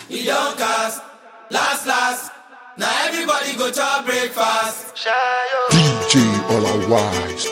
He don't cast, last. Now everybody go to breakfast. DJ All Our Wise.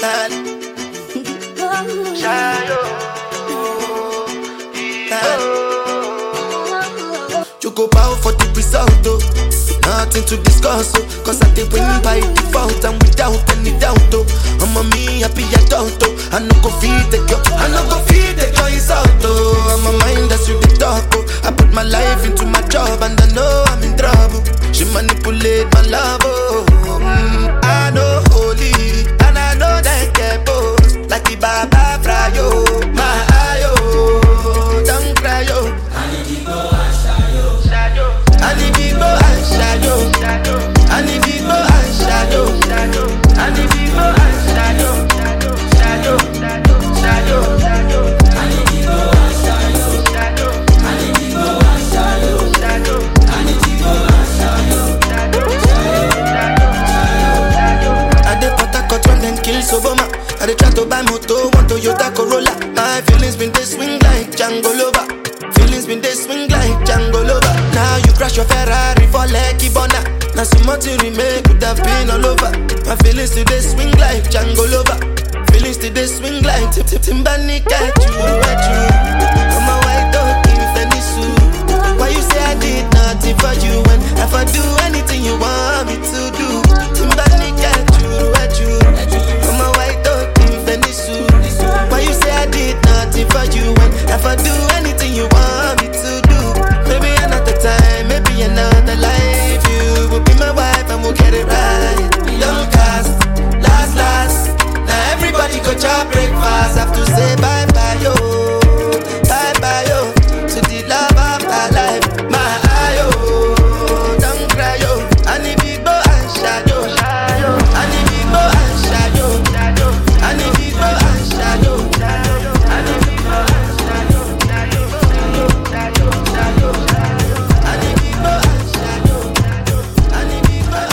You go bow for the result, oh. Nothing to discuss, oh. Cause I did win by default and without any doubt, oh. I'm a me happy adult, oh. I no go feed the girl, it's out, oh. I'm a mind that's you the talk, oh. I put my life into my job and I know I'm in trouble. She manipulate my love, oh. I know holy and I know that get boss. Like the Baba Frayo, my ayo, don't cry, yo. I need to go and shadow. I need to go and shadow. I need to go and shadow. I need to go and shadow. Shadow. I need to go and shadow. I need to go and shadow. I need to go and shadow. I dey Port when them kill Soboma. I dey try to buy moto, want Toyota Corolla. My feelings been they swing like Django Lover. Feelings been they swing like Django Lover. Now you crash your Ferrari for Lucky Bona. Now some more to remake could have been all over. My feelings today swing like Django Lover. Feelings today swing like Timbani catch you. I'm a white dog in Venice. Why you say I did nothing for you when if I do anything you want me to do? Timbani catch you. I'm a white dog in Venice. Why you say I did nothing for you when if I do anything you want me to do? Maybe another time, maybe another life. You will be my wife and we'll get it right. Don't cast, last. Now everybody go chop breakfast. Have to say bye-bye, yo. Bye-bye, yo. To the love of my life. My ayo, don't cry, yo. I need people and shadow. I need people and shadow. I need people and shadow. I need people and shadow. I need people and shadow. I need people and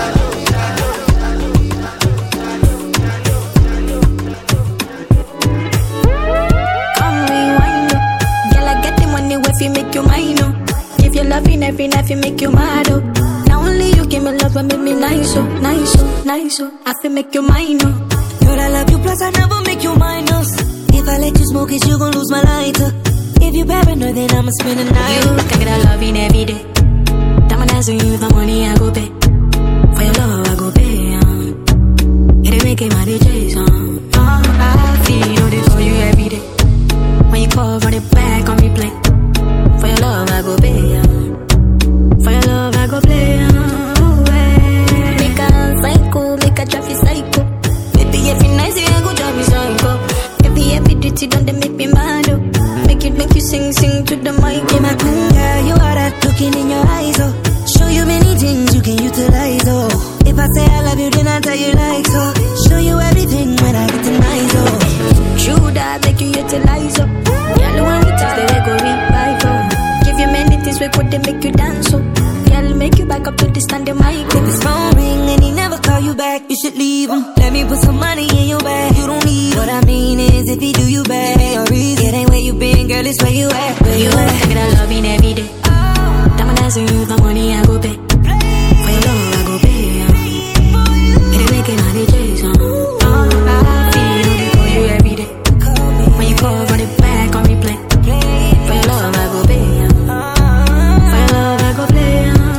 Come rewind, oh. Girl, I get the money if you make you mine, oh. If you loving every night, you make you mad, oh. Now only you give me love and make me nice, oh. I feel make you mine, oh. Girl, I love you, plus I never make you minus. If I let you smoke it, you gon' lose my lighter. If you paranoid, then I'ma spend the night. You can get a loving every day. Diamond dancing with the money I go pay. For your love I go pay, it ain't making my DJs, I feel it for you every day. When you call, run it back on replay. For your love I go pay, for your love I go play, Make a psycho, make a traffic psycho. Baby, every night I go drive me psycho. Every duty don't they make me mad, oh. Make you sing to the mic. In my queen, girl, you are that looking in your eyes, oh. Show you many things you can utilize, oh. If I say I love you, then I tell you like so. Show you everything when I get the nice, oh. True that make you utilize, oh. Girl, when we text, they go revive, oh. Give you many things we could they make you dance, oh. Girl, make you back up to the standing mic. If his phone ring and he never call you back, you should leave him. Let me put some money in your bag. You don't need what I mean is if he do you bad, give me a reason. It ain't where you been, girl, it's where you at. Where you at? I get a loving every day. Diamond dancing with the money I go pay. For your love I go pay, it ain't making my DJs, I feel it for you every day. When you call, run it back on replay. For your love I go pay, for your love I go play,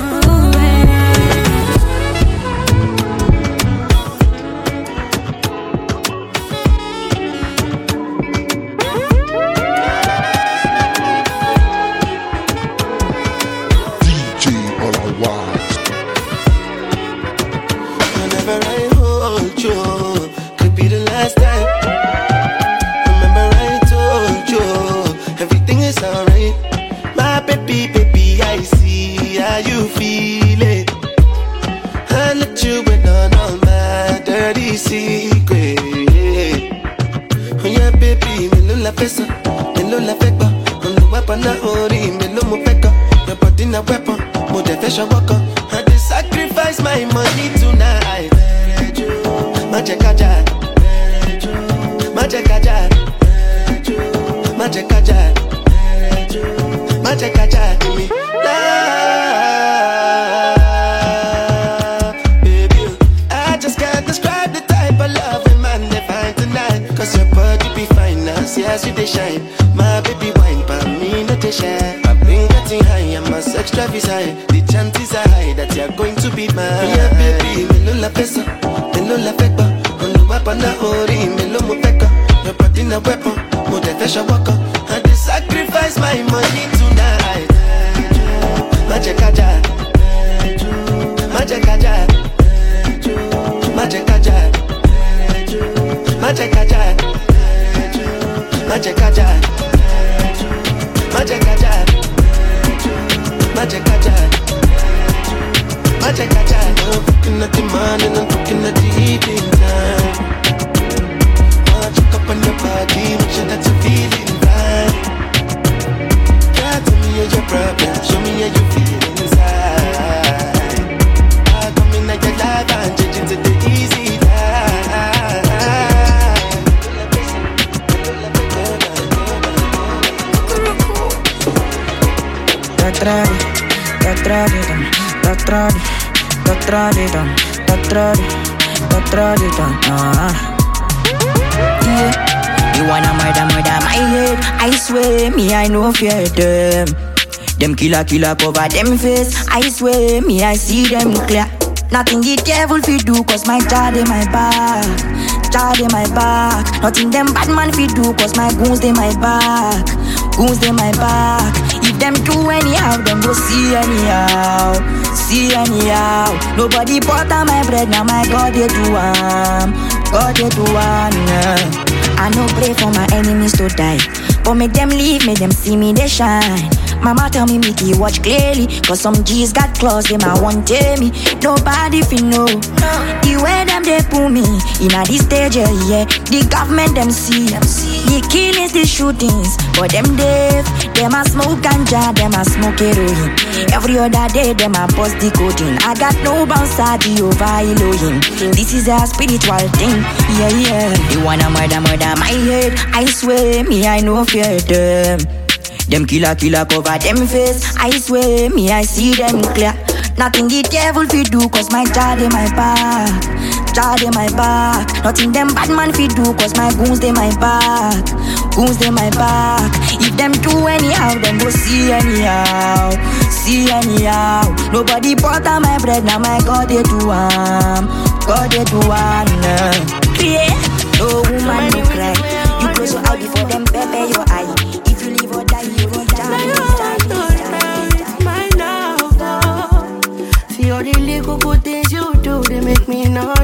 DJ All Our Wise. Whenever I hold you, could be the last time. Remember I told you, everything is alright. My baby, I see how you feel it. I let you in on all my dirty secrets. Oh yeah, baby, me lo la pesa, me lo la fepa. On the weapon, na ori, me lo mo peka. Your body na weapon, mo de fashion waka. I dey sacrifice my money tonight. Magic kaja, magic kaja, magic kaja. Machekaja, give me love, baby. I just can't describe the type of love a man they find tonight. Cause your body be fine now, see as you they shine. My baby wine, but me not they shine. I've been getting high, and my sex drive is high. The chances are high that you're going to be mine. Yeah, baby, me no la pesa, me no la fepa. On the weapon, na hori, me no mo peka. Your body na weapon, mo de fesha waka. I dey sacrifice my money tonight. Machekaja, Machekaja, Machekaja, Machekaja, Machekaja, Machekaja, Machekaja, Machekaja. I'm looking at the morning, I'm looking at the evening time. Check up on your body, make sure that you're feeling right. Yeah, tell me your problem, show me how you feel inside. Come in at your life and change into the easy life. Yeah. You wanna murder my head? I swear, me I no fear them. Them killer cover them face. I swear, me I see them clear. Nothing the devil fi do, cause my child in my back. Child in my back. Nothing them bad man fi do, cause my goons in my back. Goons in my back. If them do anyhow, them go see anyhow. See anyhow. Nobody butter my bread, now my God they do God they do I no pray for my enemies to die, but make them leave, make them see me they shine. Mama tell me Mickey watch clearly, cause some G's got claws, them I won't tell me. Nobody fi know the way them they pull me in a this stage, yeah. The government them see the killings, the shootings, but them deaf. Them a smoke ganja, them a smoke heroin. Every other day them a bust the codeine. I got no bounce at Jehovah Elohim. This is a spiritual thing, yeah. You wanna murder my head? I swear, me I no fear them. Them killer cover them face. I swear, me I see them clear. Nothing the devil fi do, cause my child in my back. Child in my back. Nothing them bad man fi do, cause my goons in my back. Goons in my back. If them do anyhow, them go see anyhow. See anyhow. Nobody butter my bread, now my God they do God they do yeah. No woman no cry. You close your eye before them pepper your eye. If you live or die, you will die. My love, see all the little good things you do, they make me no.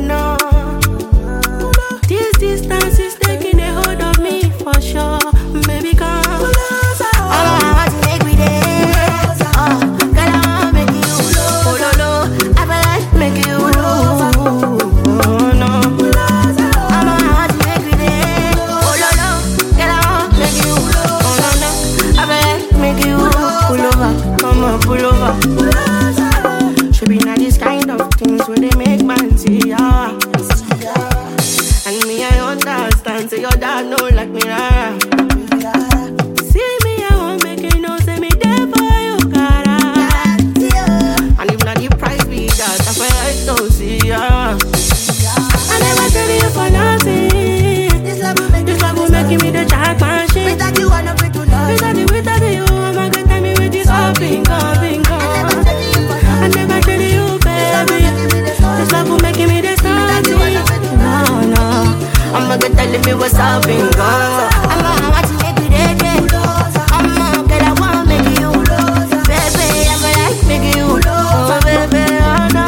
This distance is taking a hold of me for sure. Baby, come. I want to make me dance. Girl, I want to make you lose. Oh, no. I feel like make you lose. Oh, no. I want to make me dance. Oh, no. Girl, I want to make you lose. Oh, no. I feel like make you pull over. Come on, pull over. Should be not this kind of things where they make man see ya. And me, I understand. Say your dad know like me, see me, I won't make you know. Say me there for you, cara. And if not the price be that, that's why I don't see ya. I never tell you for nothing. This love will make me the jack machine. Without you, I'm not free to love. Without you, I'm not gonna tell me with this all bingo. I never tell you, baby. This love will make me the star. No. I'm not gonna tell me what's up and go. I'm not want to make you dead. I'm not gonna want to make you lose. Baby, I'm gonna like make you lose. Oh, baby, oh, no.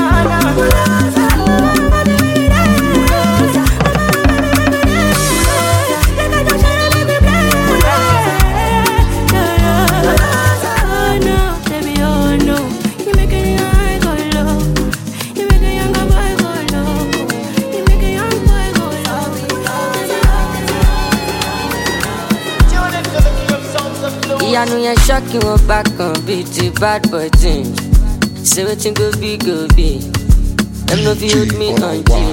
I know you're shocking, we're back on beat the bad boy thing. Say what you go be. Them no feel with me on G.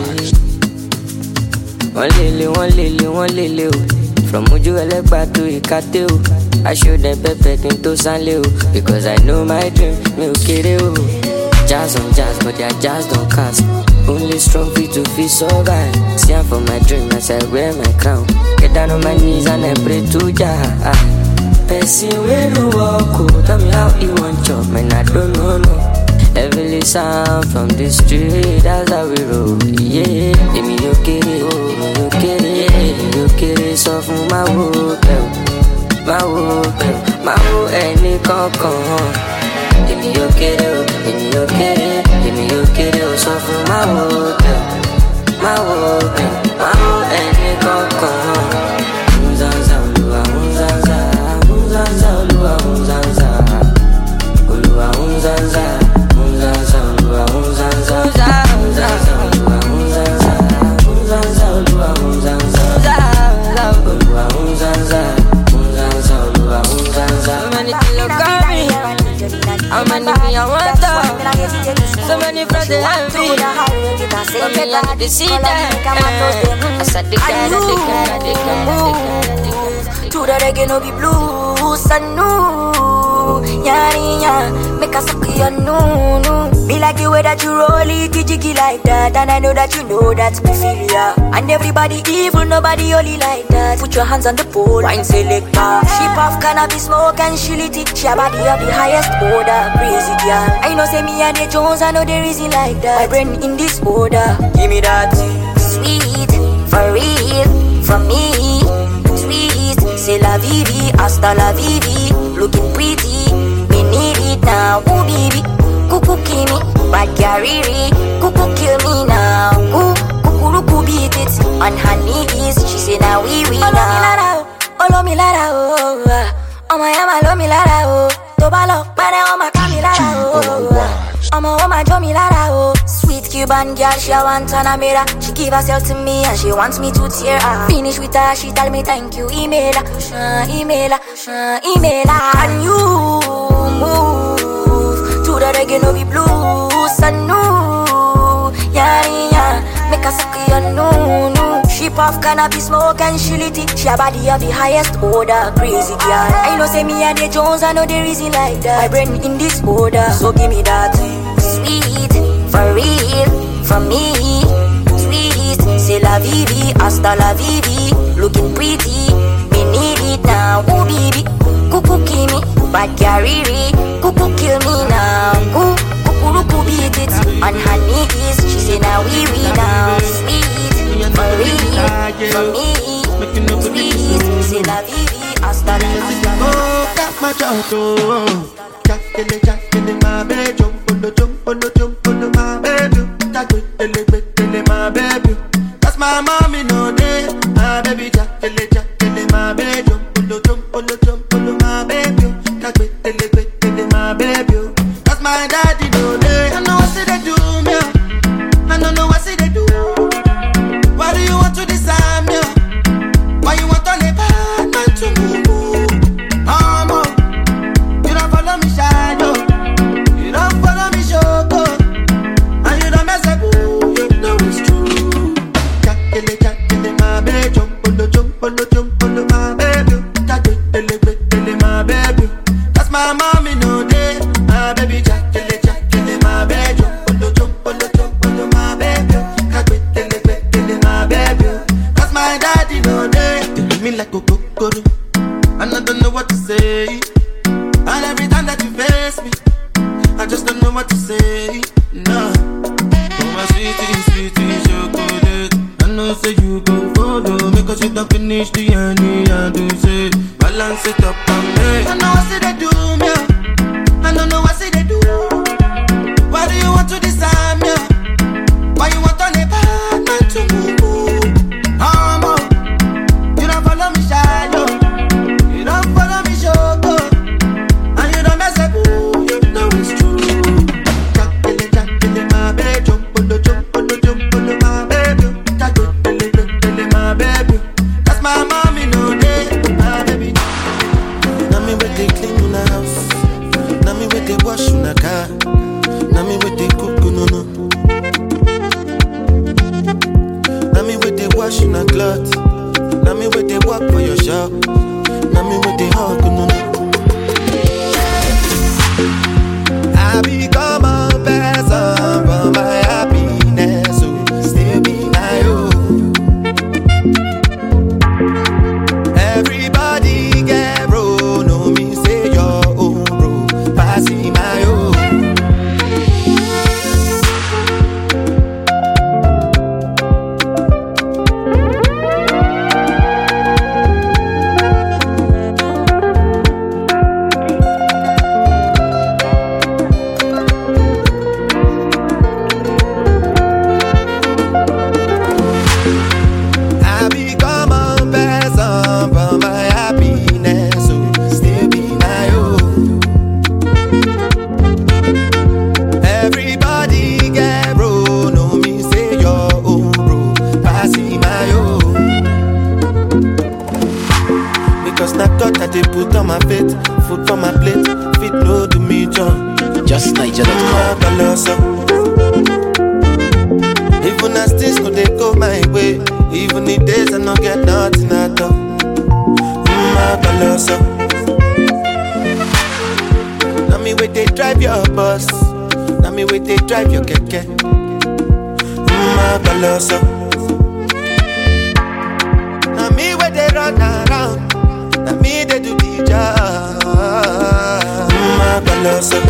One lele, oh. From Oju Elegba to Ikate, oh. I show them Pepe into San Leo because I know my dream. Me okay, jazz on jazz, but their jazz don't cast. Only strong feet to feel so bad. See I'm for my dream as I wear my crown. Get down on my knees and I pray to Jah. Person where you walk, tell me how you want chop, man I don't know no. Heavenly sound from the street, that's how we roll. Yeah, give me your kitty, so for my wood, any coco. Give me your kitty, so for my wood, any coco. Unzanza, how many me I want so many friends they have me. So many I need to see them. I said they can. To the reggae no be blues and no. Yeah, make a suck your no. Me like the way that you roll it, jiggy like that. And I know that you know that's me feel ya. And everybody evil, nobody only like that. Put your hands on the pole, wine selector. She puff cannabis smoke and she lit it. She a body of the highest order, crazy girl. I know say me and the Jones, I know there is it like that. My brain in this order, give me that. Sweet, for real, from me. Sweet, c'est la vivi, hasta la vivi. Looking pretty, me need it now, ooh baby. Kuku kimi, bad gariri. Kuku kill me now, kuku beat it. On her knees, she say now we now. Olo mi lara oh, oh my ama lo mi lara oh. Tobalo, pare oh my kami lara oh. Oh my jo mi lara oh. Sweet Cuban girl, she a want an amira. She give herself to me and she wants me to tear her. Finish with her, she tell me thank you, email her. And you move to the reggae no be blues and no. Yeah, make a suck your no. She puff cannabis smoke and she lit it. She a body of the highest order, crazy girl. I know say me and the Jones, I know there is it like that. My brain in this order, so give me that. Sweet, for real, from me. Sweet, c'est la vivi, hasta la vivi. Looking pretty, me need it now, ooh baby. Kuku kimi, bad gariri. Kuku kill me now, kuku beat it. On her knees, she say now we now. Sweet, for real, for me. Sweet, c'est la vivi, hasta la vivi. Oh, got my jump, Jackele, my baby, jump on the my baby. Jackele, my baby. That's my mommy, no day. My baby, Jackele, my baby, jump on the my baby. Jackele, my baby. That's my daddy, no day. I know what say they do me. I don't know what say they do. Why do you want to decide me? Why you want to live bad man to me? You don't follow me shadow. You don't follow me shoko. And you don't mess up. You know it's true. Jackele, my baby. Jump on the my baby. Jackele, my baby. That's my mommy, no day. My baby, Jackele, my baby. Jump on the my baby. Jackele, my baby. That's my daddy, no day. They do me like a kokoro, and I don't know what to say. And every time that you face me, I just don't know what to say. No. Oh my sweetie, chocolate. I know say you go follow me, cause you don't finish the journey. I do say balance it up and make. I know what say they do me. I don't know what say they do. Why do you want to decide me? Why you want to live bad man to move? You don't follow me shadow. You don't follow me shoko. And you don't mess up. You know it's true. Jackele, my baby. Jump on the my baby. Jackele, my baby. That's my mommy, no day. My baby. Now me with the clean in the house. Now me with the wash in the car. Now me with the cook, no. Now me with the wash in the cloth. Now me with the walk for your shop. Now me with the hug, no. colossal. Even as things could they go my way, even the days I don't get nothing at all. My colossal. Now me wait they drive your bus, now me wait they drive your keke. My colossal. Now me wait they run around, now me they do the job. My colossal.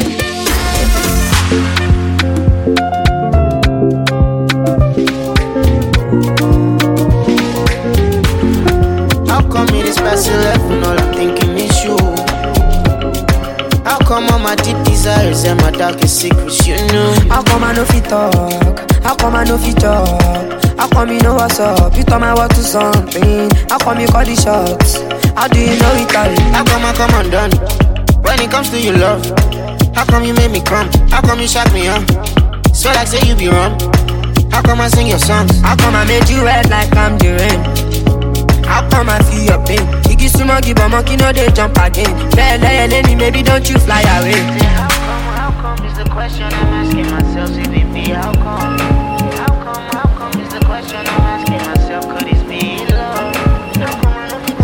How come it is past 11, all I'm thinking is you? How come all my deep desires and my darkest secrets you know? How come I know fit talk? How come I know fit talk? How come you know what's up? You told my word to something. How come you call the shots? How do you know it all? How come I come undone when it comes to your love? How come you make me come? How come you shock me up? Swear like say you be wrong. How come I sing your songs? How come I made you wet like I'm the rain? How come I feel your pain? You give some monkey, but monkey no they jump again. Lady, maybe don't you fly away. How come is the question I'm asking myself? See, baby, how come is the question I'm asking myself? Could it be love? How come I love you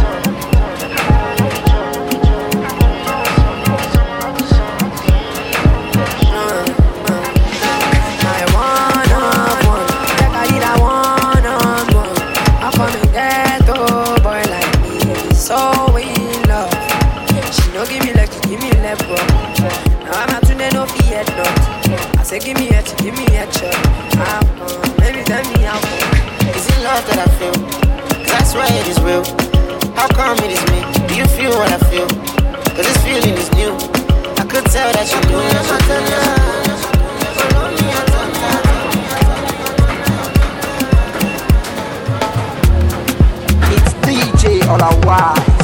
I one-on-one, like I did a one-on-one. How come it get boy like me so in love? She no give me like she give me left, bro. Now I'm out to no fear, no. I say give me a shot. How come? Maybe tell me how come. Is it love that I feel? 'Cause I swear it is real. How come it is me? Do you feel what I feel? 'Cause this feeling is new. I could tell that you knew. It's DJ Otherwise.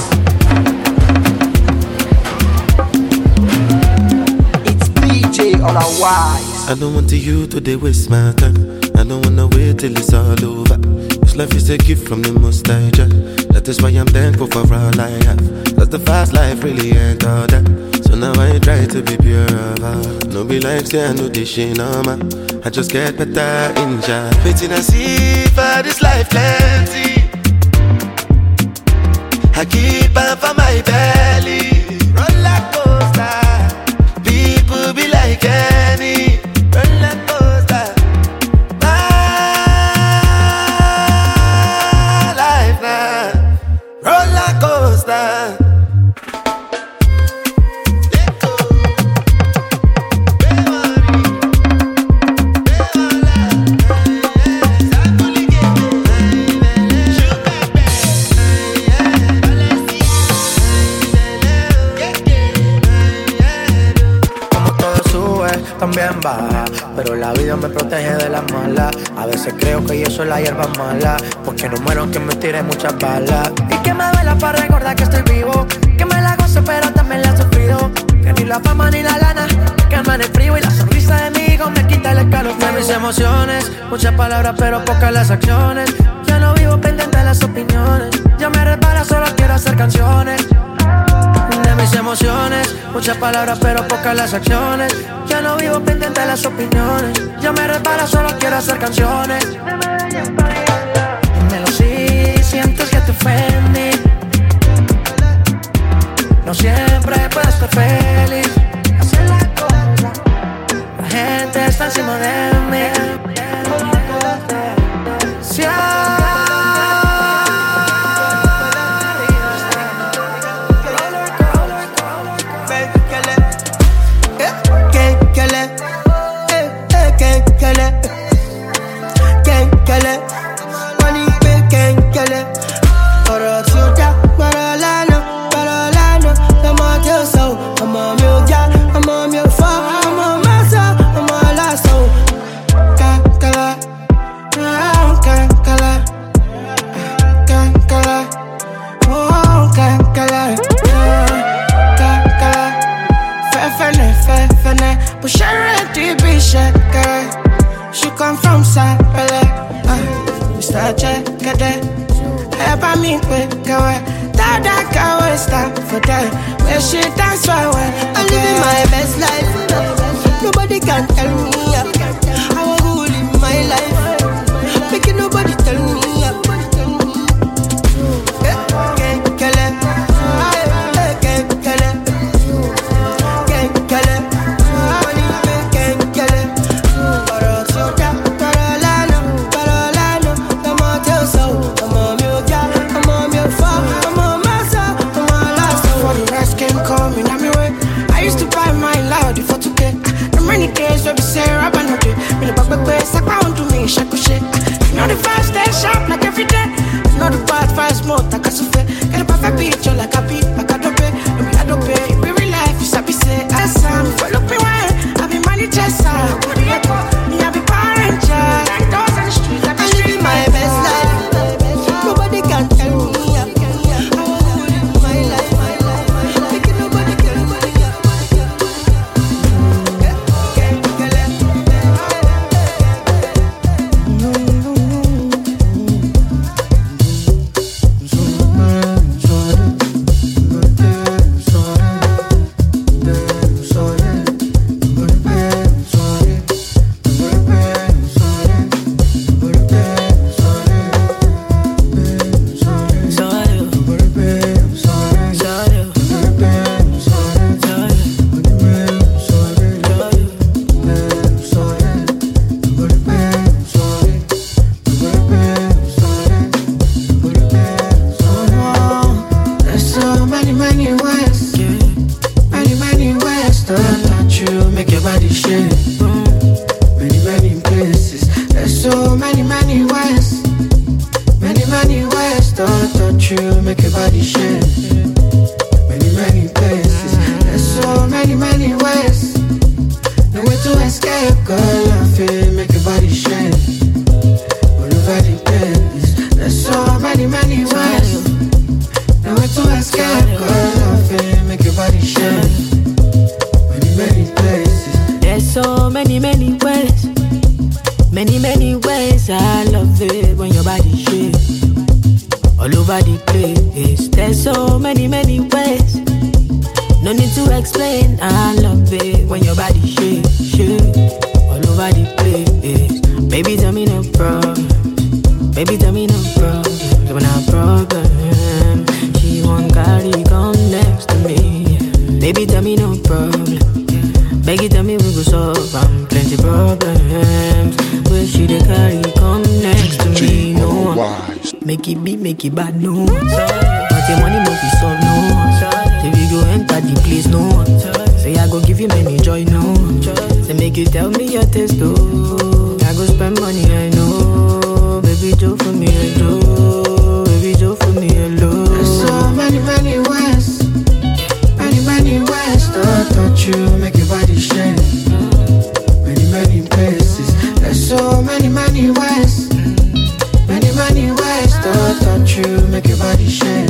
It's DJ Otherwise. I don't want you to waste my time. I don't wanna wait till it's all over. This life is a gift from the Most High Jah. That is why I'm thankful for all I have. Cause the fast life really ain't all that. So now I try to be pure of heart. No be like say I know this shit no man. I just get better in Jah. Waiting I see for this life plenty. I keep on for my belly. Roller coaster. People be like any roller coaster. My life now, roller coaster. Let go. También baja, pero la vida me protege de las malas. A veces creo que yo soy la hierba mala, porque no muero aunque me tire muchas balas. Y que me duela para recordar que estoy vivo, que me la gozo pero también la he sufrido. Que ni la fama ni la lana me calman el frío, y la sonrisa de mi hijo me quita el escalofrío. De mis emociones, muchas palabras pero pocas las acciones. Ya no vivo pendiente de las opiniones, ya me repara, solo quiero hacer canciones. De mis emociones, muchas palabras pero pocas las acciones. Ya no vivo pendiente de las opiniones, ya me repara, solo quiero hacer canciones. Dímelo si sientes que te ofendí. No siempre puedo estar feliz. Hacer la cosa, la gente está encima de mí. Si she come from Sapele, Mr. Jekede, Eba mi pe kawe, Dada kawe stop for that. Where she dance for well, I'm living my best life. Nobody can to touch you, make your body shake. Many places, there's so many ways. Many ways to touch you, make your body shake. Many places, there's so many ways. No way to escape, girl, I feel, make your body shake. All over the place, there's so many ways. No way to escape, girl, I feel, make your body shake. Many places, there's so many ways. Many ways. I love it when your body shakes all over the place. There's so many ways. No need to explain. I love it when your body shakes all over the place. Baby, tell me no problem. Baby, tell me no problem. When I problem, she won't carry come next to me. Baby, tell me no problem. Baby, tell me we go solve plenty problems. Where she dey carry come next to me? No one. Make it big, make it bad, no one. But your money must be solved, no one. If you go enter the place, no one. Say I go give you many joy, no one. Say make you tell me your taste, oh. I go spend money, I know. Baby, do for me, I do. Baby, do for me, hello. There's so many ways. Many ways to touch you, make your body shake. Many places, there's so many ways. Many ways to touch you, make your body shake.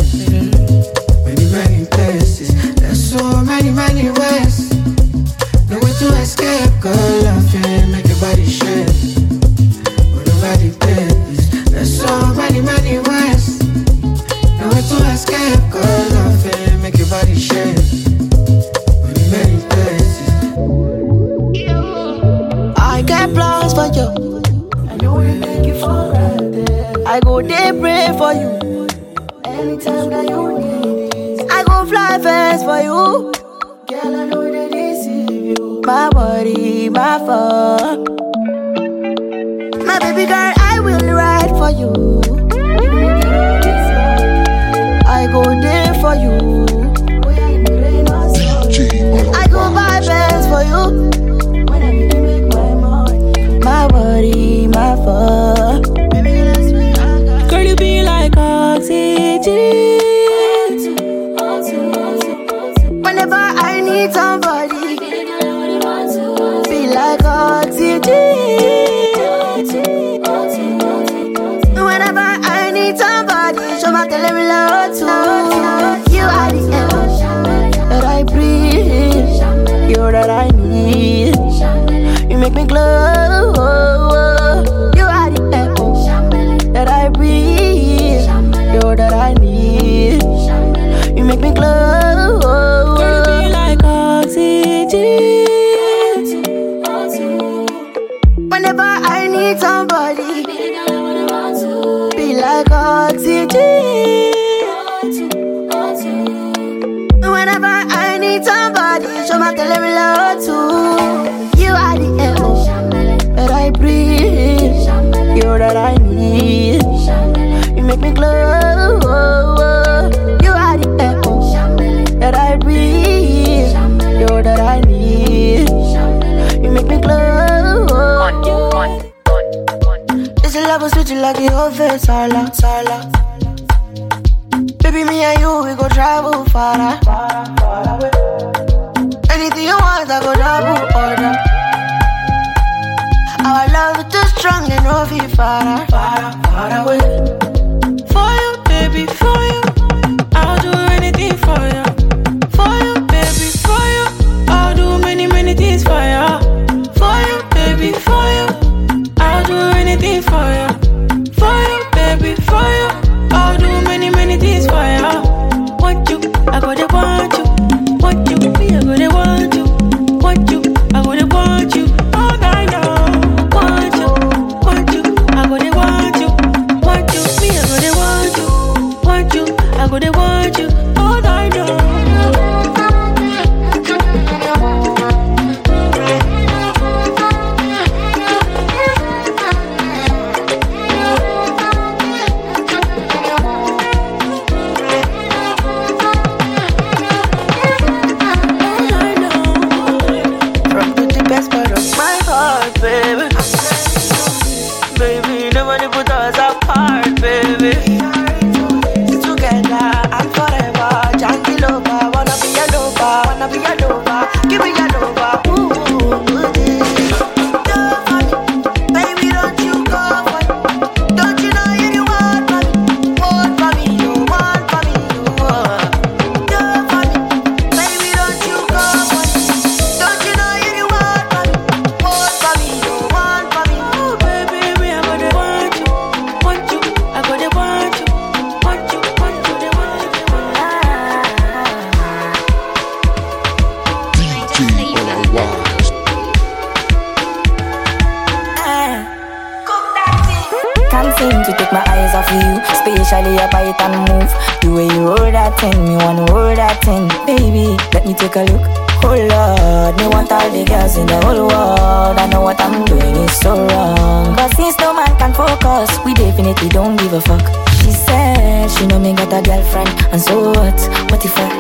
Many places, there's so many ways. No way to escape, girl, I feel, make your body shake. All over the place, there's so many ways. No way to escape, girl, I feel, make your body shake. Many places. I get plans for you, and you will make it for granted. I go there pray for you, anytime that you need it. I go fly fast for you, girl, I know they deceive you. My body, my fun, my baby girl, I will ride for you. I go there for you. I go buy bands for you. When I need to make my money. My body, my fun. Girl, you be like oxygen. Whenever I need somebody, be like oxygen. Whenever I need somebody, show my tell me love too. You are the air that I breathe, you're that I need. You make me glow. You are the air that I breathe, you're that I need. You make me glow. Girl, you be like oxygen. Whenever I need somebody, be like oxygen. Whenever I need somebody, show my tell me love too. You are the air that I breathe, you're that I need. You make me glow. You are the air that I breathe, you're that I need. You make me glow. This love will switch it like the whole face, Sala. Baby, me and you, we go travel far away. Anything you want, I go double order. Our love is too strong, and no feel far away. For you, baby, for you, I'll do anything for you. For you, baby, for you, I'll do many things for you. For you, baby, for you, I'll do anything for you. For you, baby, for you, I'll do many things for you. Want you, I go to want you. Want you, me, I go to want you. Want you, I go to want you. All night long. Want you, I go to want you. Want you, me, I go to want you. Want you, I go to want you. All night long. for you, especially your bite and move. The way you roll that thing, me wanna roll that thing. Baby, let me take a look. Oh Lord, me want all the girls in the whole world. I know what I'm doing is so wrong. But since no man can focus, we definitely don't give a fuck. She said she know me got a girlfriend, and so what? What if I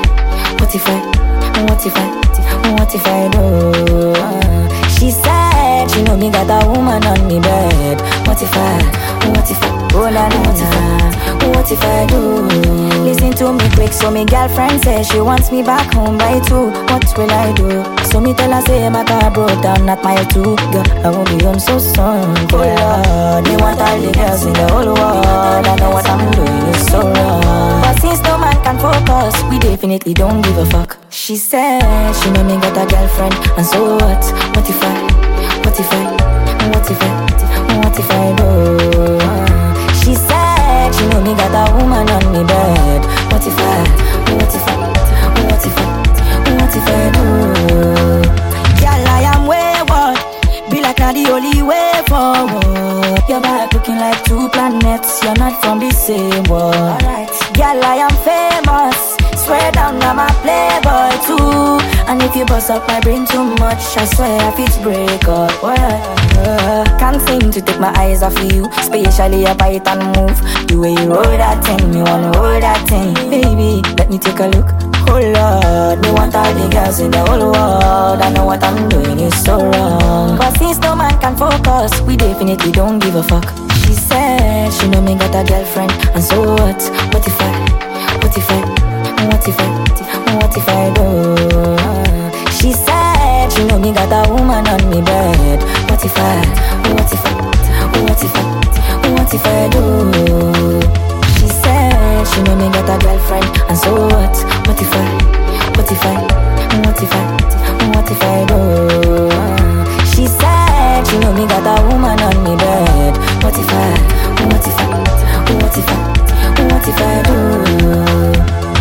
do? She said she know me got a woman on me bed. What if I, oh la la la, what if I do? Listen to me quick, so me girlfriend says she wants me back home by 2. What will I do? So me tell her say my car broke down, not my 2. Girl, I won't be home so soon. Oh Lord, me want all the girls in the whole world. I know what I'm doing is so wrong. But since no man can focus, we definitely don't give a fuck. She said she know me got a girlfriend, and so what? What if I do? She said she know me got a woman on me bed. What if I do? Girl, I am wayward, be like not the only way forward. Your back looking like 2 planets, you're not from the same world. Alright. Girl, I am famous, swear down I'm a playboy too. And if you bust up my brain too much, I swear if it's break up. Can't seem to take my eyes off you, especially your bite and move. The way you roll that thing, me wanna roll that thing. Baby, let me take a look. Oh Lord, me want all the girls in the whole world. I know what I'm doing is so wrong. But since no man can focus, we definitely don't give a fuck. She said she know me got a girlfriend, and so what? What if I do? She said she know me got a woman on me bed. What if I do? She said she know me got a girlfriend, and so what? What if I do? She said she know me got a woman on me bed. What if I do?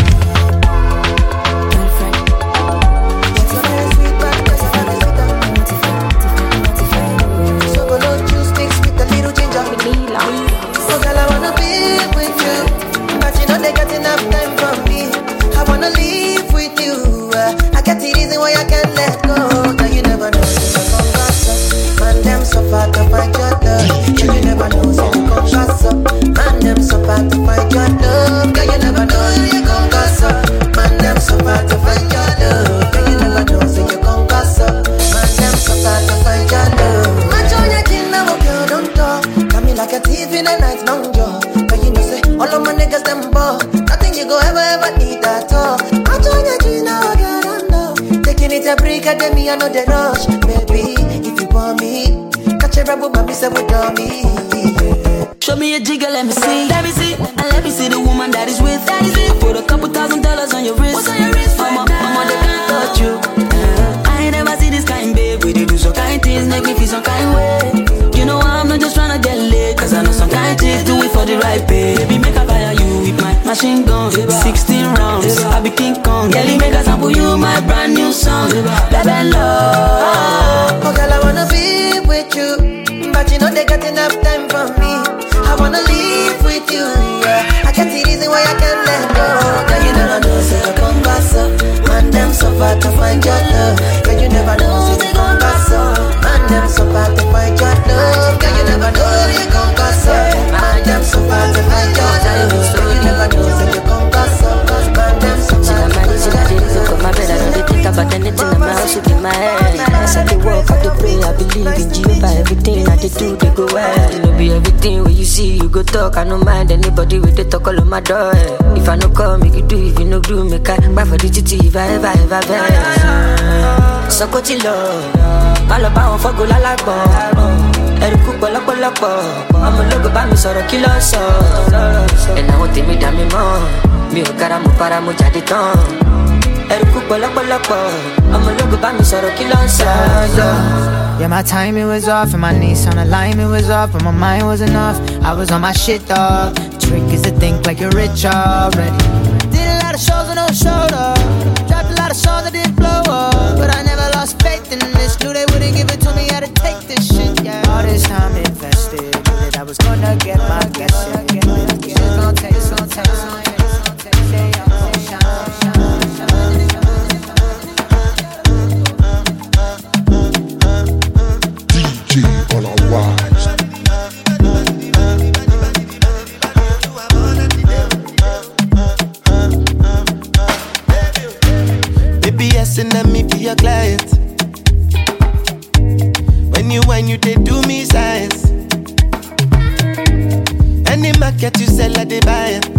I know the rush, baby. If you want me, catch a rebel, but me say we don't me. Show me a jigger, let me see. And let me see the woman that is with. I put a couple $1,000 on your wrist. What's on your wrist? Mama, they can't touch you. I ain't never see this kind, babe. We do some kind things, make me feel some kind way. You know I'm not just tryna get laid, cause I know some kind things do it for the right pay. Baby, make a fire you with my machine gun. 16 rounds, I be King Kong. Girlie, make a sample you my brand new song. Baby, love. Oh, girl, I wanna be with you, but you know they got enough time for me. I wanna live with you, yeah. I can't see reason why I can't let go. Girl, you never know, say you come pass up. Man, them so far to find your love. Girl, you never know, say you come pass up. Man, them so far to find your love. Girl, you never know, you come pass up. Man, them so far to find your love. Girl, you never know, say you come pass up. Man, them so far to find your love. Look at my bed, I don't think about anything in my house, in my head. As I do walk, I do pray, I believe in Jehovah. Everything I do, they go well. You know, be everything when you see, you go talk. I don't mind anybody with the talk all on my door. If I no come, make you do. If you no do, make I buy for the GT. If I ever beg. So go to love. All about for go la bo. Every cook pọ̀lọpọ̀lọpọ̀. I'm a logo by me, sọ̀rọ̀ kí ló sọ. And I want me down me more. Mi ò kára mo para mo jáde tán. Every cook pọ̀lọpọ̀lọpọ̀. I'm a logo by me, sọ̀rọ̀ kí ló sọ. Yeah, my timing was off and my knees on alignment was off, but my mind wasn't off. I was on my shit, dog. Trick is to think like you're rich already. Did a lot of shows and no showed up. Dropped a lot of songs that didn't blow up, but I never lost faith in this. Knew they wouldn't give it to me, had to take this shit. Yeah, all this time invested, knew that I was gonna get my blessing. when you they do me science. Any market you sell, I they buy it.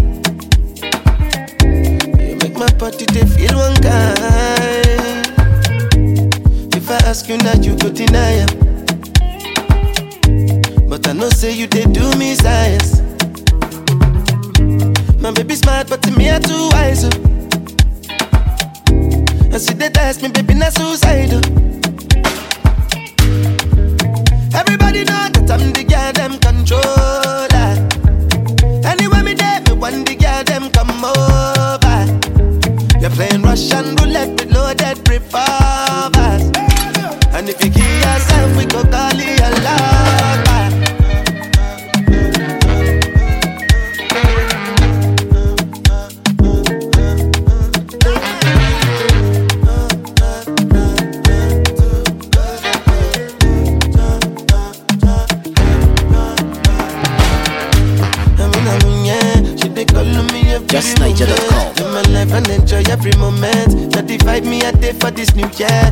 You make my body they feel one kind. If I ask you now, you go deny it. But I know say you they do me science. My baby smart, but to me I too wise. And see they test me, baby, not suicidal. Everybody know that I'm the girl them controller. Anywhere me there, me want the girl them come over. You're playing Russian roulette with loaded revolvers. And if you kill yourself, we go call it a lover. JustNiger.com. Live my life and enjoy every moment. Now divide me a day for this new year.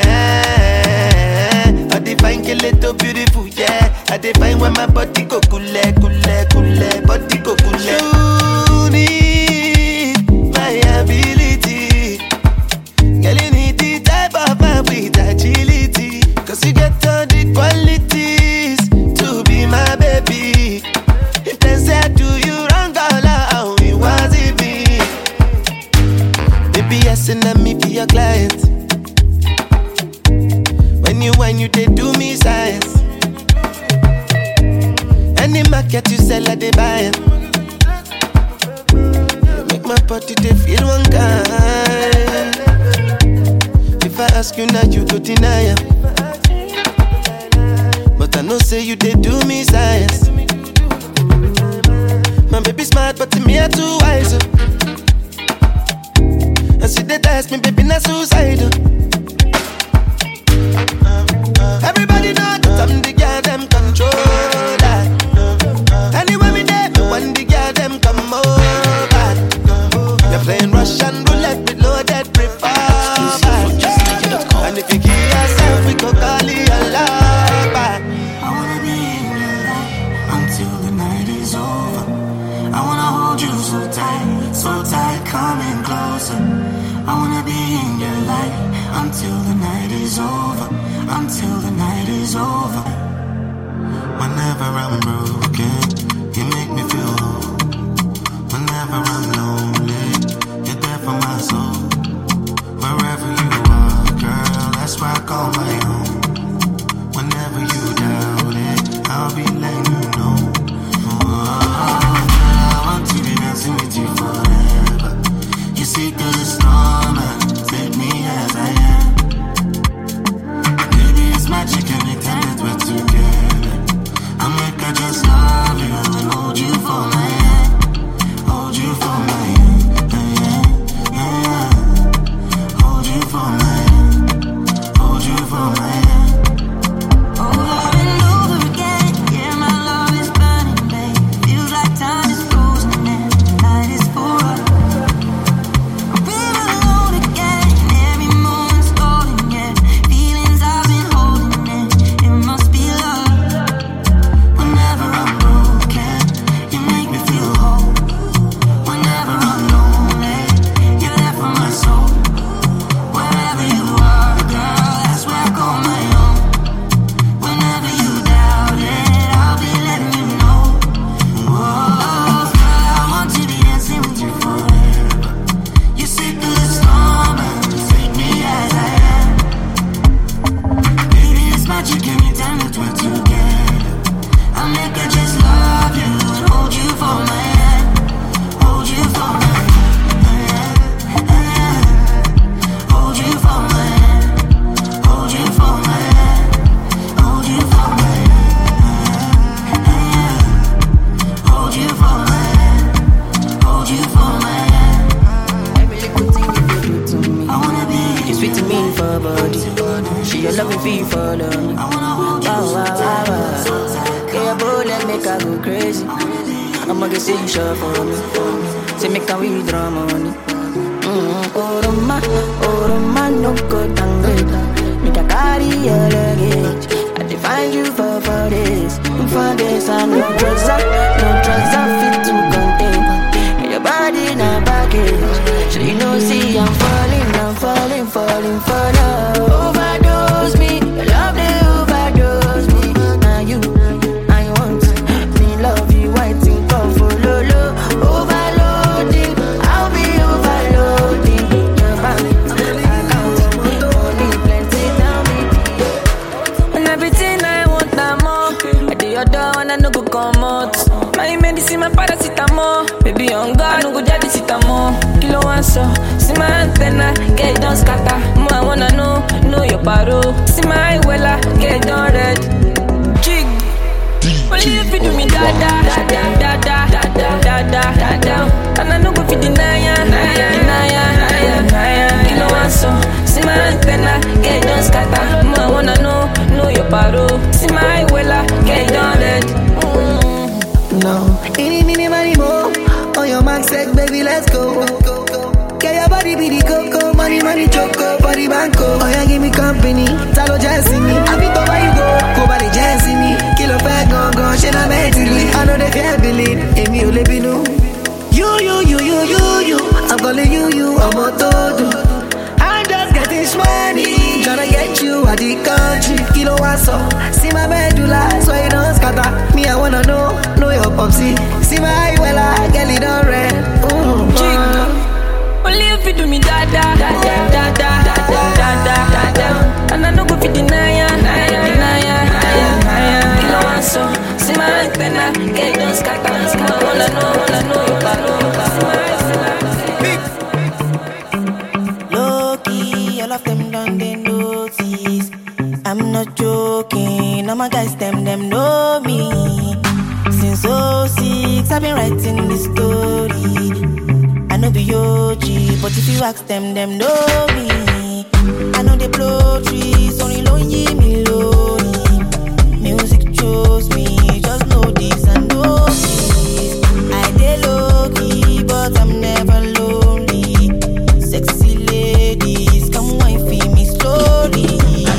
I define kill it so beautiful, yeah. I define when my body go cool, body go cool. You need my ability. Girl, you need the type of man with agility. Cause you get all the qualities to be my baby. If they say I do you wrong, how it was it me? Baby, yes, and let me be your client. When you whine, you they do me science. Any market you sell, I they buy it. You make my body they feel one kind. If I ask you now, you go deny it. But I know say you they do me science. My baby smart, but to me I too wise. And see they test me, baby, not suicidal. Everybody know that I'm the girl them controller. Anywhere me there, me want the girl them come over. You're playing Russian roulette with loaded revolvers. And if you kill yourself, we go call it a lover. I wanna be in your life until the night is over. I wanna hold you so tight, coming closer. I wanna be in your life until the night is over, until the night is over. Whenever I'm broken, you make me feel whole. Whenever I'm lonely, you're there for my soul. Wherever you are, girl, that's why I call my own. Whenever you doubt it, I'll be letting you know. Dancing with you forever. You see through the storm and take me as I am. Baby, it's magic anytime that we're together. I make I just love you and hold you for my hand. Hold you for my hand. Hold you for my hand. Hold you for my hand. Over and over again, yeah, my love is burning, babe. Feels like time is frozen. I'ma get say you sure for me. Say make a withdraw money. Oh Roma, no go down great. Make a carry your luggage. I define you want so. See my antenna, get it done scatter. I wanna know your paro. See my wella, get it done red. Jig. Only if you do me da da da da da da da da da da. And I no go fit deny ya. You know what so? See my antenna, get it done scatter. I wanna know your paro. See my wella, get it done red. No, any money more. On your mark, set, baby, let's go. Get your body be the coco, money choco, body banco. Oh yeah, give me company, talo just me. I be go where you go by the just me. Kilo fat gone, shit I'm mentally. I know they can't believe, Amy Olebino. You. I'm calling you, I'm a todo. I'm just getting money, tryna get you out the country. Kilo waso, see my medulla, so you don't scatter. Me, I wanna know your popsy. See my eye, well, I get it on red. Only if you do me da da da da da da da da da. And I no go fit deny ya. You know what so? See my antenna, get it done scatter. I wanna know your paro. Low-key, all of them done they notice. I'm not joking, all my guys them know me. Since 06, I've been writing this story. I know be OG, but if you ask them know me. I know they blow trees, only lonely me lonely. Music chose me, just know this and know this. I dey low-key, but I'm never lonely. Sexy ladies, come wine for me slowly.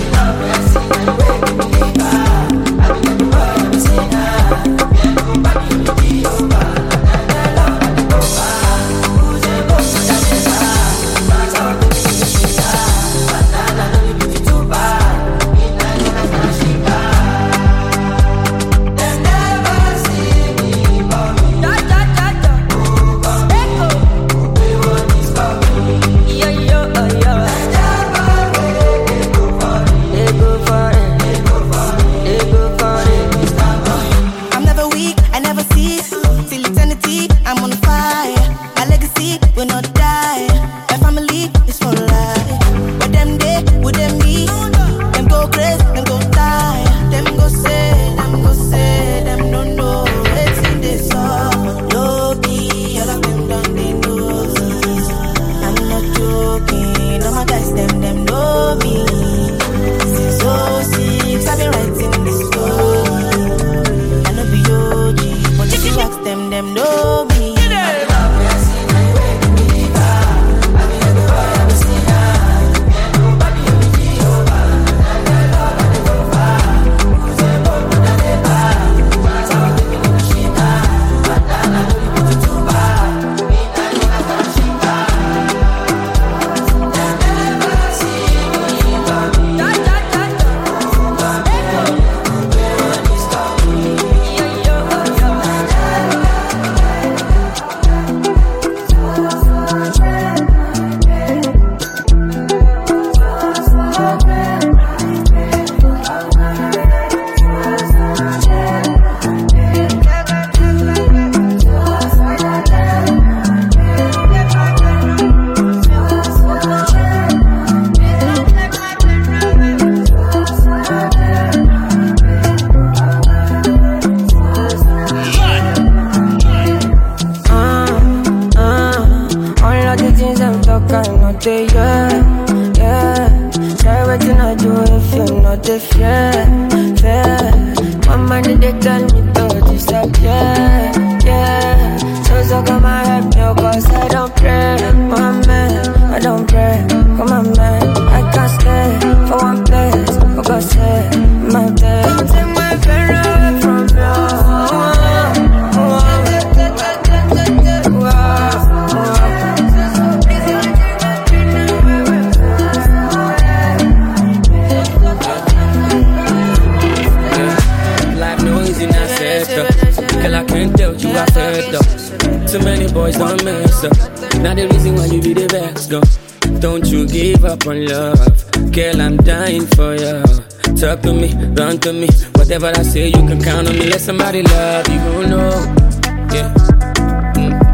On love, girl, I'm dying for you. Talk to me, run to me. Whatever I say, you can count on me. Let somebody love you, know. Yeah.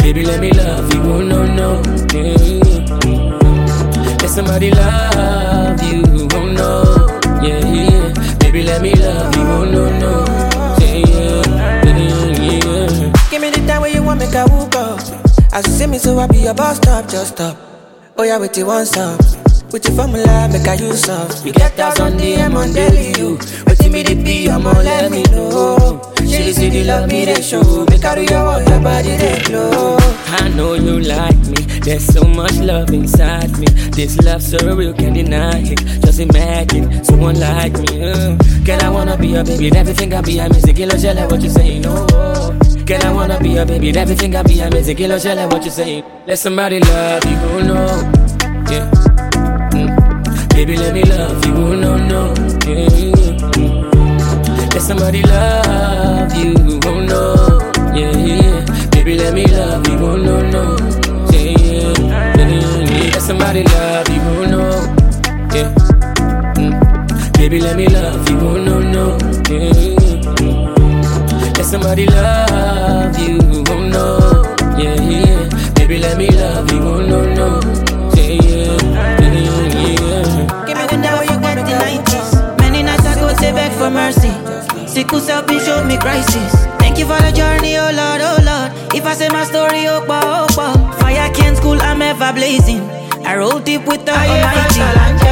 Baby, let me love you, oh no, no. Let somebody love you, oh no. Yeah, yeah. Baby, let me love you, oh no, no. Yeah, yeah. Give me the time when you want make a hook up. As you see me, so I be your boss stop, just stop. Oh yeah, with you one stop. With your formula, make a use of. You get us on the M on daily, you. Waiting me the P, I'ma let me know. She see the love me, they show. Make her do your work, your body, they glow. I know you like me. There's so much love inside me. This love so real, can't deny it. Just imagine someone like me. Girl, I wanna be your baby. Everything I be, I'm music. Kilo shell, what you say, no. Girl, I wanna be your baby. Everything I be, I'm music. Kilo shell, what you say. Let somebody love you, oh no. Yeah. Baby, let me love you, oh no, no. Yeah. Let somebody love you, oh no. Yeah, yeah. Baby, let me love you, oh no, no. Yeah, yeah. Let somebody love you, oh no. Yeah. Baby, let me love you, oh no, no. Yeah. Let somebody love you, oh no. Yeah, yeah. Baby, let me love you, oh no, no. Yeah, yeah. Give me the day when you get the 90s. Many nights I go say beg for mercy. Sickle self been showed me crisis. Thank you for the journey, oh Lord, oh Lord. If I say my story, oh wow, oh wow. Fire can't school, I'm ever blazing. I roll deep with the Almighty.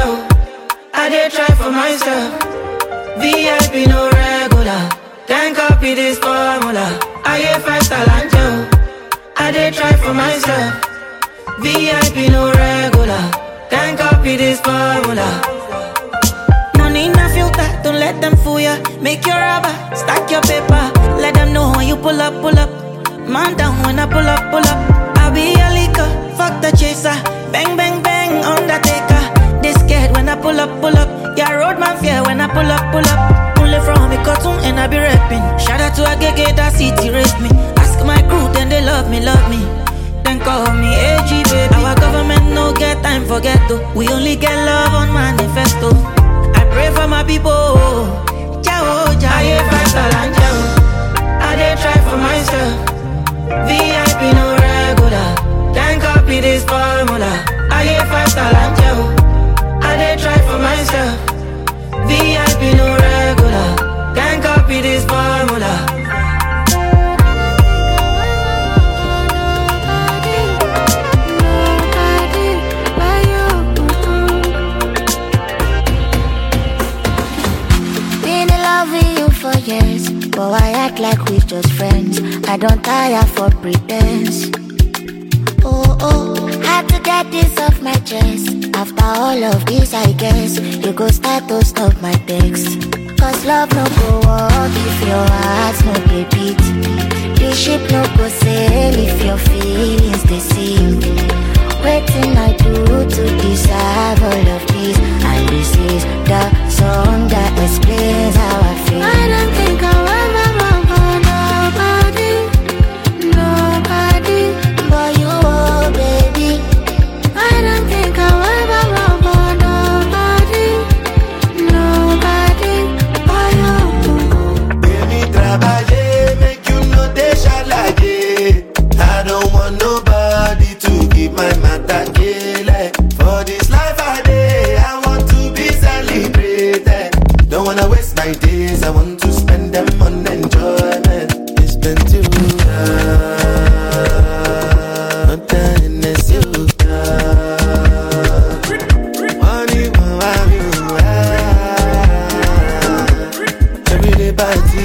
I did try for myself. VIP no regular. Can't copy this formula. I hear five-star angel. I did try for myself. VIP no regular. Can't copy this formula. Money in a filter, don't let them fool ya. Make your rubber, stack your paper. Let them know when you pull up, pull up. Man down when I pull up, pull up. I be a leaker, fuck the chaser. Bang, bang, bang, undertaker. They scared when I pull up, pull up. Yeah, road man fear when I pull up, pull up. Only from me cartoon and I be rapping. Shout out to a gay that city rape me. Ask my crew, then they love me, love me. Then call me AG baby. Our government no get time for ghetto. We only get love on manifesto. I pray for my people. Ciao, ciao. I hear five-star and ciao. I did try for myself. VIP no regular. Can't copy this formula. I hear five-star and ciao. I did try for myself. VIP no regular. Can't copy this formula. For years, but I act like we just friends. I don't tire for pretense. Oh, oh, had to get this off my chest. After all of this, I guess you go start to stop my text. Cause love no go walk if your heart's no dey beat. The ship no go sail if your feelings they sink. Waiting I do to deserve all of this. And this is the song that explains how I feel. I don't think I'll ever love nobody, nobody but you, oh baby. I don't think I'll ever love nobody, nobody but you. Baby, trabalhei, make you know they shall like it. I don't want nobody to keep my matter killing. For this life I day, I want to be celebrated. Don't wanna waste my days, I want to spend them on enjoyment. It's been too long, not done as you money, every day party.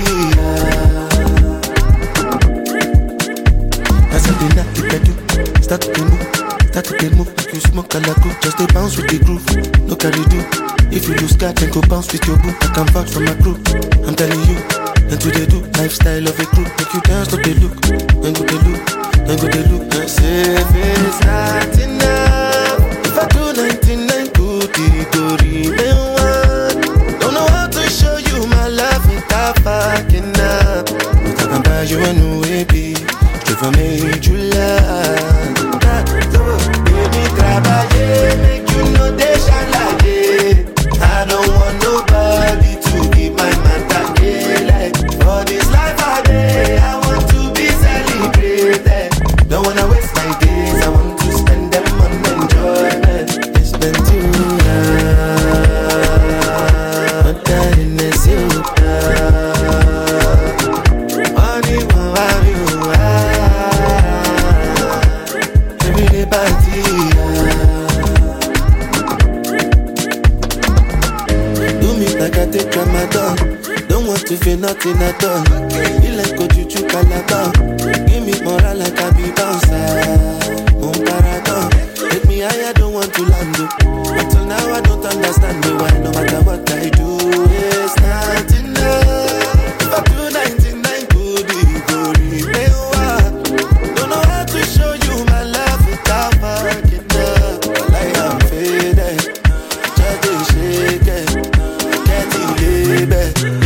That's something that you can do. Start to move, start to move. Like you smoke a lago, just a bounce with the groove. No carry do. If you lose God, then go bounce with your boo. I can vouch for my crew. I'm telling you, and to they do lifestyle of a crew. Make you dance, look they look, then go they look, then go they look. I say if it's not enough, if I do 99 good, it go remain one. Don't know how to show you my love without fucking up, but I can buy you a new baby. If I made you laugh, baby, trabalhei, make you know they shall like it. I don't want nobody to keep my matter killing. For this life I day, I want to be celebrated. Don't wanna like I take your mother. Don't want to feel nothing at all. You like go to Calabar. Give me moral like I be bouncer. Mon paragon. Take me higher, don't want to land up. Until now I don't understand me why no matter what I do, it's not enough. If I do 99 good, it go replay. Don't know how to show you my love without fucking up. Well, I am faded, just shake it, get it, baby.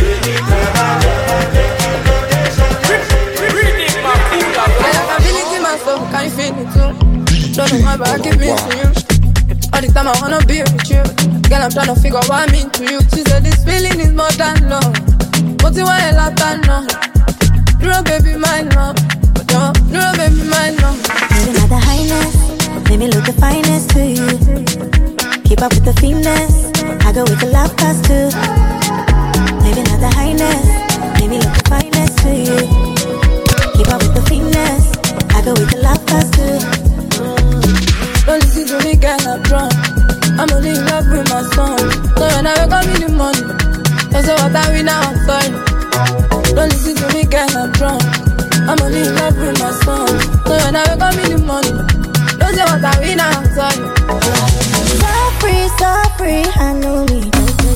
I'm feeling in myself, can you feel it too? Don't know why, but I keep missing you. All the time I wanna be with you. Girl, I'm tryna figure what I mean to you. She said this feeling is more than love. But you want a lot of no. No, baby, mine love. No, baby, mine love. Maybe not the highness, maybe look the finest to you. Keep up with the finesse, I go with the love past too. Maybe not the highness, maybe look the finest to you. Keep up with the finesse, I go with the love past too. Don't listen to me, girl, I'm drunk. I'm only in love with my song. So when I wake up in the morning, don't say what I win now, I'm sorry. Don't listen to me, girl, I'm drunk. I'm only in love with my song. So when I wake up in the morning, don't say what I win now, I'm sorry. So free, I know me.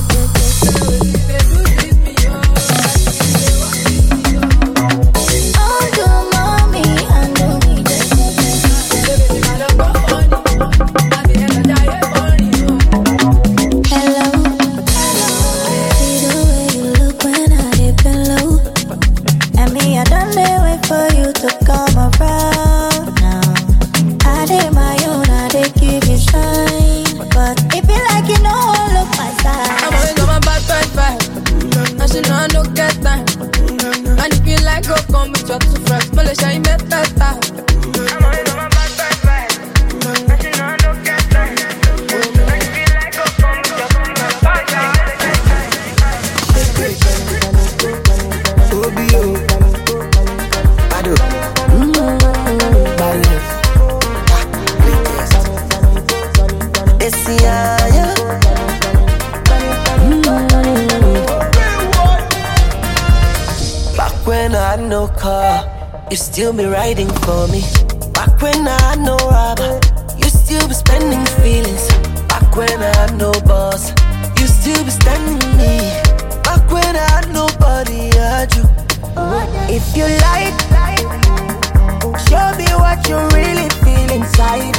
You still be riding for me. Back when I had no rubber, you still be spending feelings. Back when I had no boss, you still be standing me. Back when I had nobody, I had you. If you like, show me what you really feel inside.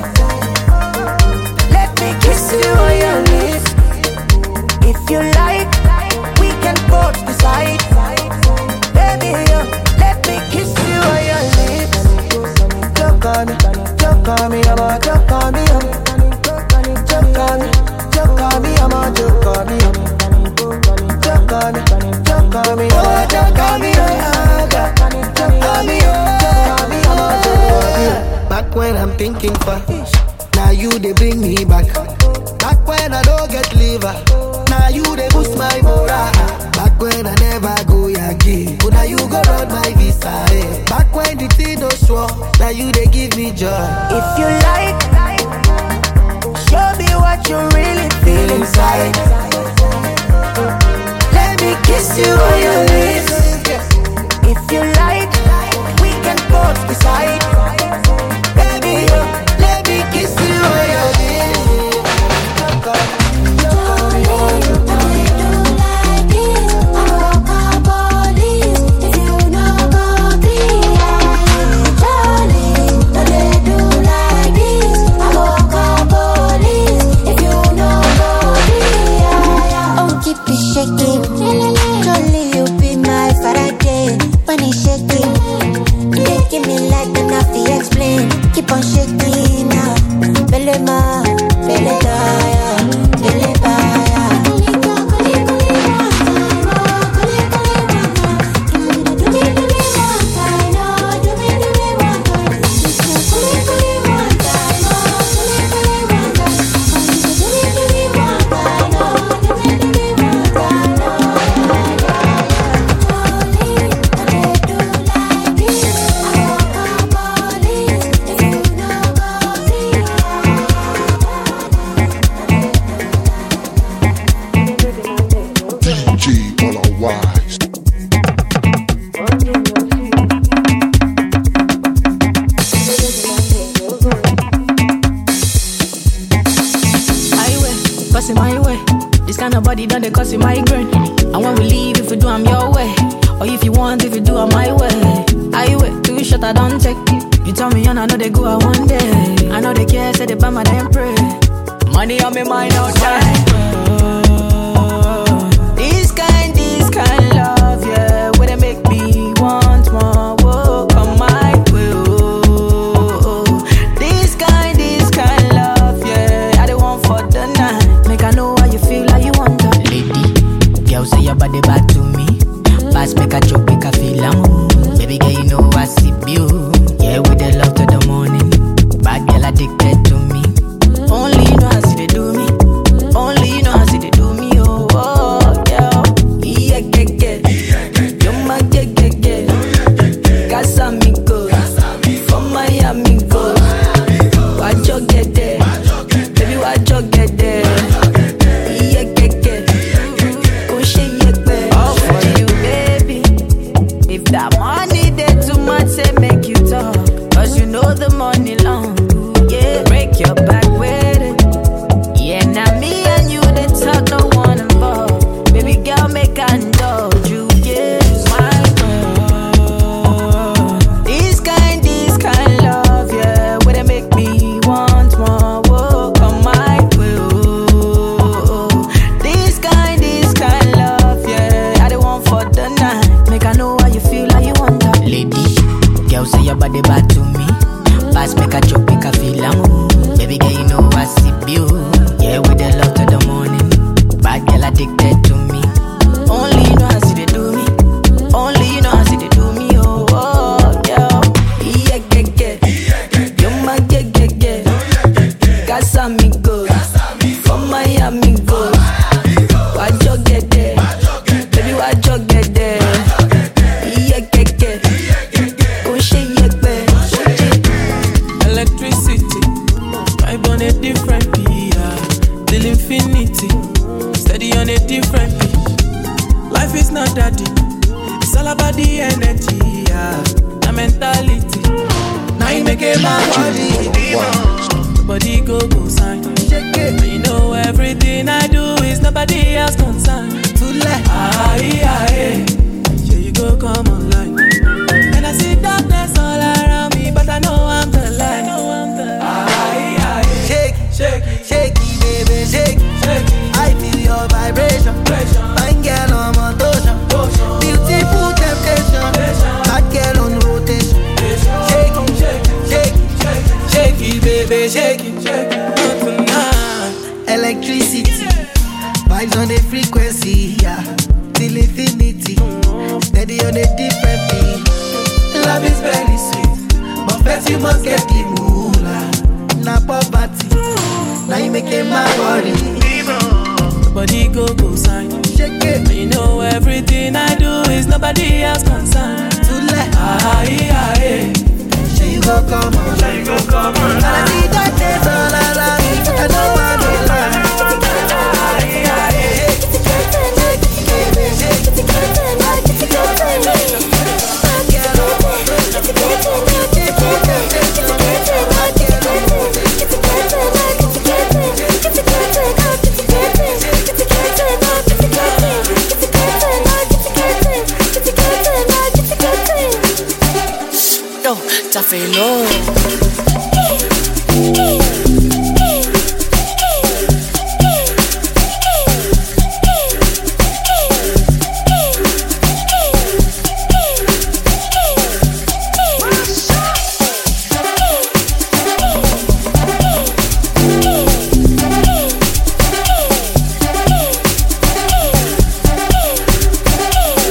Let me kiss you on your lips. If you like, we can both decide. Baby, let me kiss you on your lips. Choke on me, I'm a choke on me, choke on me, I'm a choke on me, choke on me, oh choke on me, choke on me, I'm a choke on me. Back when I'm thinking for, now you they bring me back. Back when I don't get liver, now you they boost my morale. Back when I never go Yankee, but now you go run my visa. Eh. Back when the thing no swore, now you they give me joy. If you like, show me what you really feel inside. Let me kiss you on your lips. If you like, we can both decide. Baby, let me kiss you on your lips. Keep on shaking now, Belema, Beletaya, Belepaya. Wise. Passing my way. This kind of body done they cause you migraine. And when we leave, if you do, I'm your way. Or if you want, if you do, I'm my way. Highway, 2 shot, I don't take. You tell me, and I know they go out one day. I know they care, say they buy my damn pray. Money on me mind all time. This kind love, yeah. Where they make me want more. Whoa, come my way. Oh. This kind love, yeah. I the want for the night. Make I know how you feel, like you want to. Lady, girl say your body bad to me. Pass make a joke, make a feel am. Baby girl, you know I see you. Yeah, with the love to the morning. Bad girl addicted to me. Only you know how see they do me. Only you know how see they do me. Oh, yeah. Yeah, you're my yeah. Casamigos. From Miami, go. Watch you get there. Baby, watch you get there. If that money there too much, say make you talk. Cause you know the money long. Yeah, break your back with it. Yeah, now me and you, they talk, no one involved. Baby girl, make I indulge you. Yeah, my girl. This kind love, yeah. Where they make me want more. Whoa, come my way. Oh. This kind love, yeah. I the want for the night. Make I know how you feel, like you want that. Lady, girl say your body bad to me. Pass make a joke, make a feel am. Baby girl, you know I see you. Yeah, with the love to the morning. Bad girl addicted to me. Only you know how see they do me. Only you know how see they do me. Oh, yeah. Yeah. You're my yeah. Casamigos. From Miami, go. Watch you get there. Baby, watch you get there. Electricity, vibe on a different beat, till infinity, steady on a different beat. Life is not that deep, it's all about the energy, the mentality. Now you make it my body, body go sign. And you know everything I do is nobody else concerned. To let here you go come online. And I see darkness all around me, but I know I'm the light. Shake it, baby, shake it. I feel your vibration. Fine girl on motion. Beautiful temptation. Hot girl on rotation. Shake it, baby, shake it. Electricity, vibes on the frequency, yeah. Till infinity, steady on a different beat. Love is very sweet, but first you must get the moolah. Na poverty, now you make it my body. Body go sign. Shake it. And you know everything I do is nobody else concerned. To let you go come on. And I see that there's all around me, but I know I'm the line. Yo, Tafelo.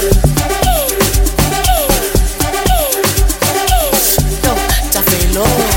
Tafelo.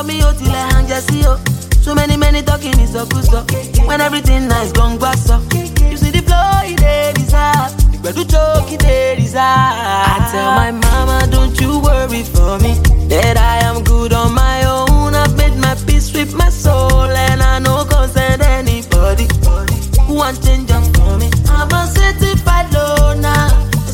for me, oh, till I hang just see you. So many talking is so good, so when everything nice, gone back, so you see the flow, it is up. Where do choke, it is up. I tell my mama, don't you worry for me, that I am good on my own. I've made my peace with my soul, and I no concern anybody who want change up for me. I'm a certified loner,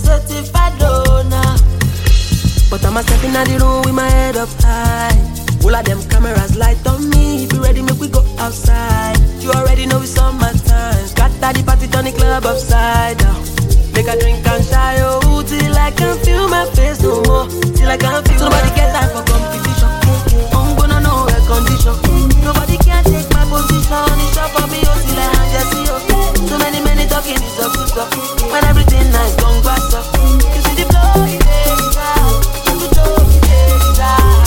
but I'm a stepping out the room with my head up high. All of them cameras light on me. If you ready, make we go outside. You already know it's on my time. Scatter the party, turn the club upside down. Make a drink and shy, oh, till I can feel my face no more. Till I can feel. So nobody get time for competition. I'm gonna know her condition. Nobody can take my position. It's up for me, oh, till I hang just see you. So many talking is so good stuff. When everything nice, don't go up. You see the flow, it is out. You talk, it is out.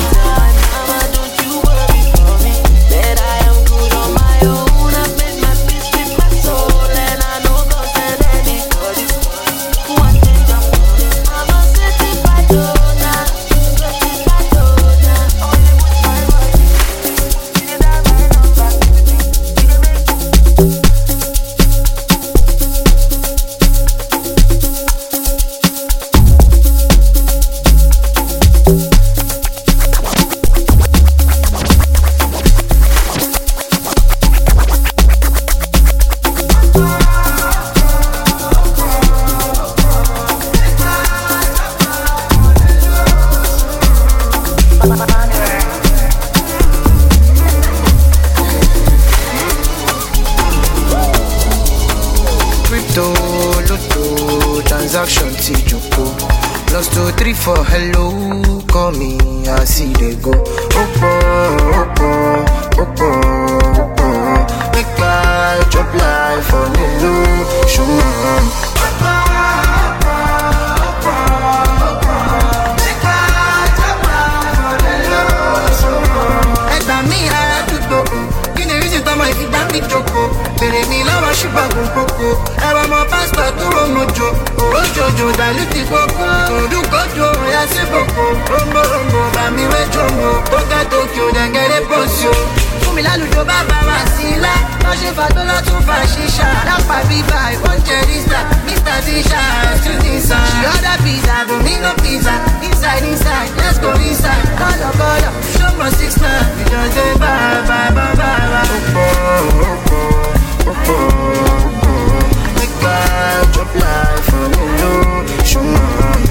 For hello, call me, I see they go. Make I drop life on the low, show Jojo daluti koko, odu kojo ya se boko. Rombo bami we jombo, toka Tokyo dengere posio. Fumi lalujo baba wasila, maje fatola tu fashisha. Rapa viva, evangelista, Mr. Tisha, Studisa. She order pizza, Domino pizza. Inside, let's go inside. Color, show me 6 9. We just say bye. Make I drop life on the low, show me.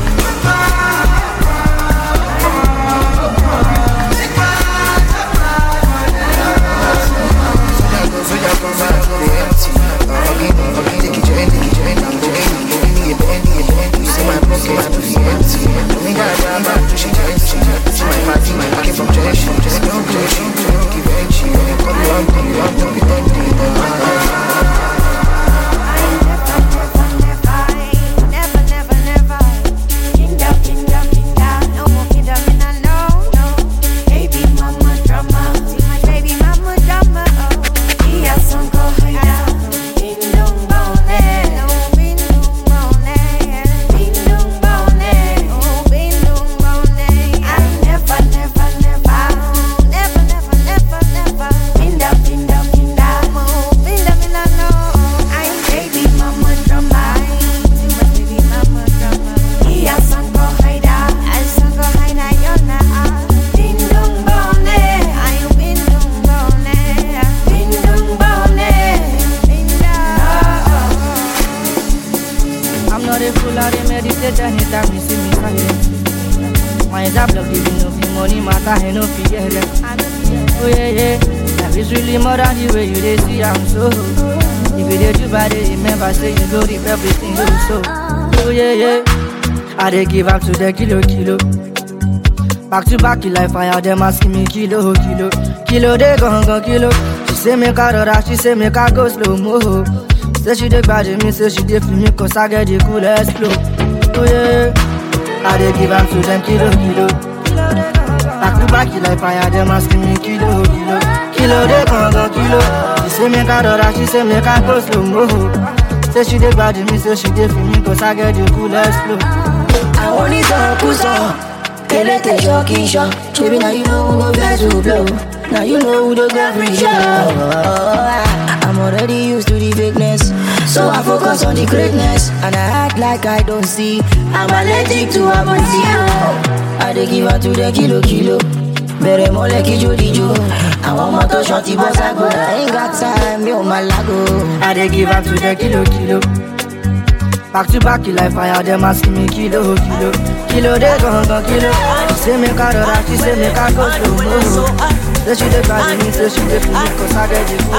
I dey give up to the kilo. Back to back, like fire, them asking me kilo. Kilo, they gon' kilo. She say make I rora, she say make I go slow mo. Say she dey bad me, say she dey feel me, cause I get the coolest flow. Oh yeah, I dey give up to them kilo. Back to back, like fire, them asking me kilo. Kilo, they gon' kilo. She say make I rora, she say make I go slow mo. Say she dey bad me, say she dey feel me, cause I get the coolest flow. I want it all, Kelete shocky shot. Baby, now you know who go best to blow. Now you know who the girl free shot. I'm already used to the fakeness, so I focus on the greatness. And I act like I don't see. I'm allergic to Amontio. I dey give her to the kilo. Bere mole ki jodijo. I want my to shorty boss I go. I ain't got time, yo malago. I dey give her to the kilo. Back to back, like fire, them asking me kilo. Kilo, they gon' kilo. She say make her rora, she say make her go slow. Say she dey cry me, say she dey feel me, cause I get the full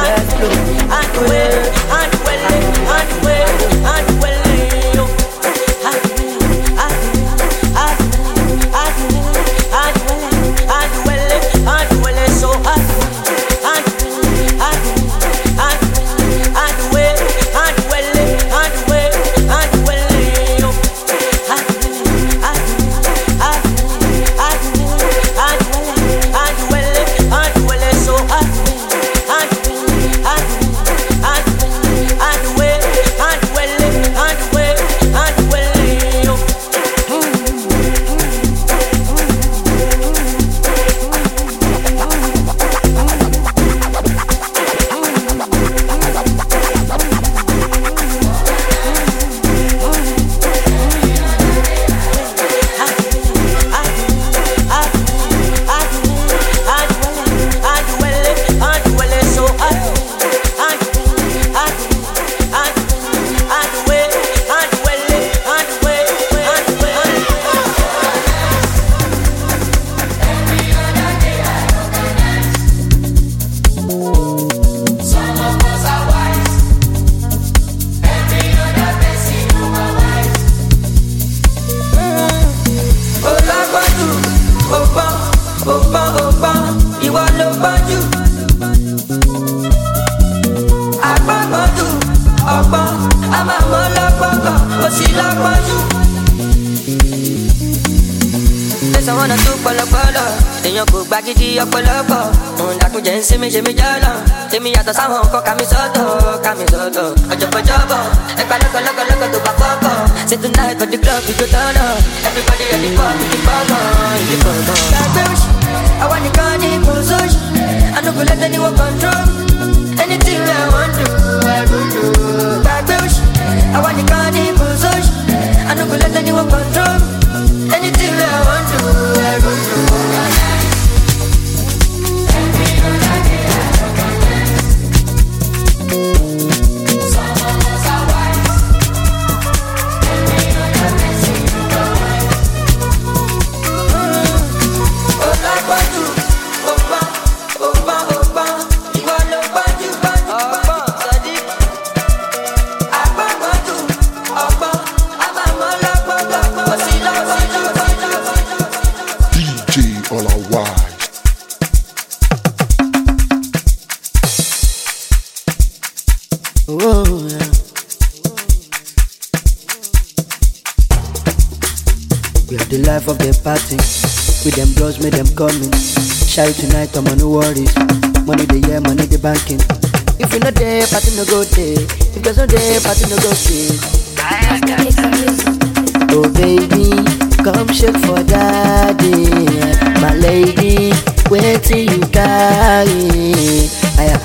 ṣe mi jọ́lọ̀ tèmi yàtọ̀ sáwọn nǹkan kàmísọ́tọ̀ ọjọ́bọ̀jọ́bọ̀ ẹgbà lọ́kọ̀lọ́kọ̀ tó bá kọ́kọ́ say tonight for the club we go turn up everybody ready for the bọ́gàn ìdí bọ́gàn. gbàgbé òṣì àwa nìkan ní kòsóṣì I no go let anyone control anything I wan do I go do. gbàgbé òṣì àwa nìkan ní kòsóṣì I no go let anyone control anything I wan do I go do. Of the party, with them bros, make them coming. Shy tonight, I'm on no worries. Money the year, money the banking. If you not there, party no go there. If there's no there, party no go there. Oh baby, come shake for daddy. My lady, wait till you carry. Aya.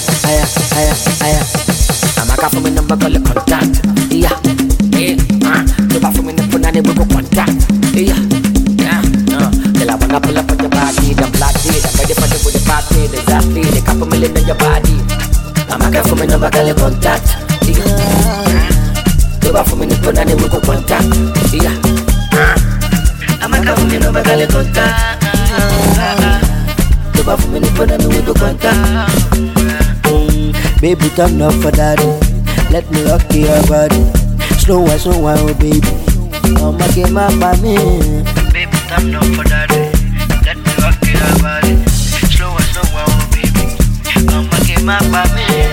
I'm a cop for me number, call the contact. Yeah. You back for me, no put on the book contact. Yeah. Till I wanna pull up on your body, the bloody, I'm ready for the party, exactly, the couple million in your body. I'm a guy for me, number call contact. You back for me, no put on the book contact. Yeah. I'm a guy for me, number call contact. You back for me, no put on the book contact. Baby, turn up for daddy. Let me rock your body. Slow wine, oh baby. I'ma get my body. Baby, turn up for daddy. Let me rock your body. Slow wine, oh baby. I'ma get my body.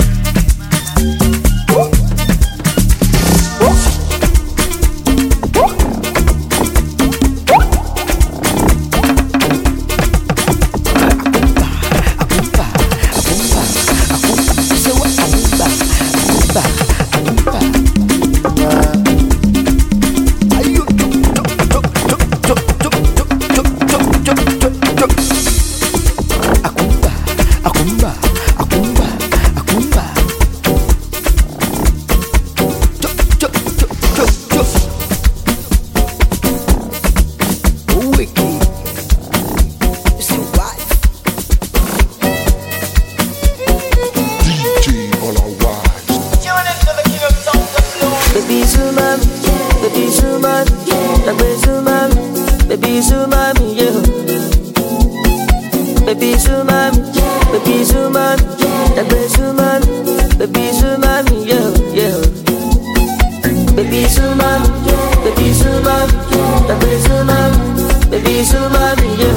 sumami, yeah, yeah. Baby sumami, baby sumami, baby sumami, baby sumami, yeah.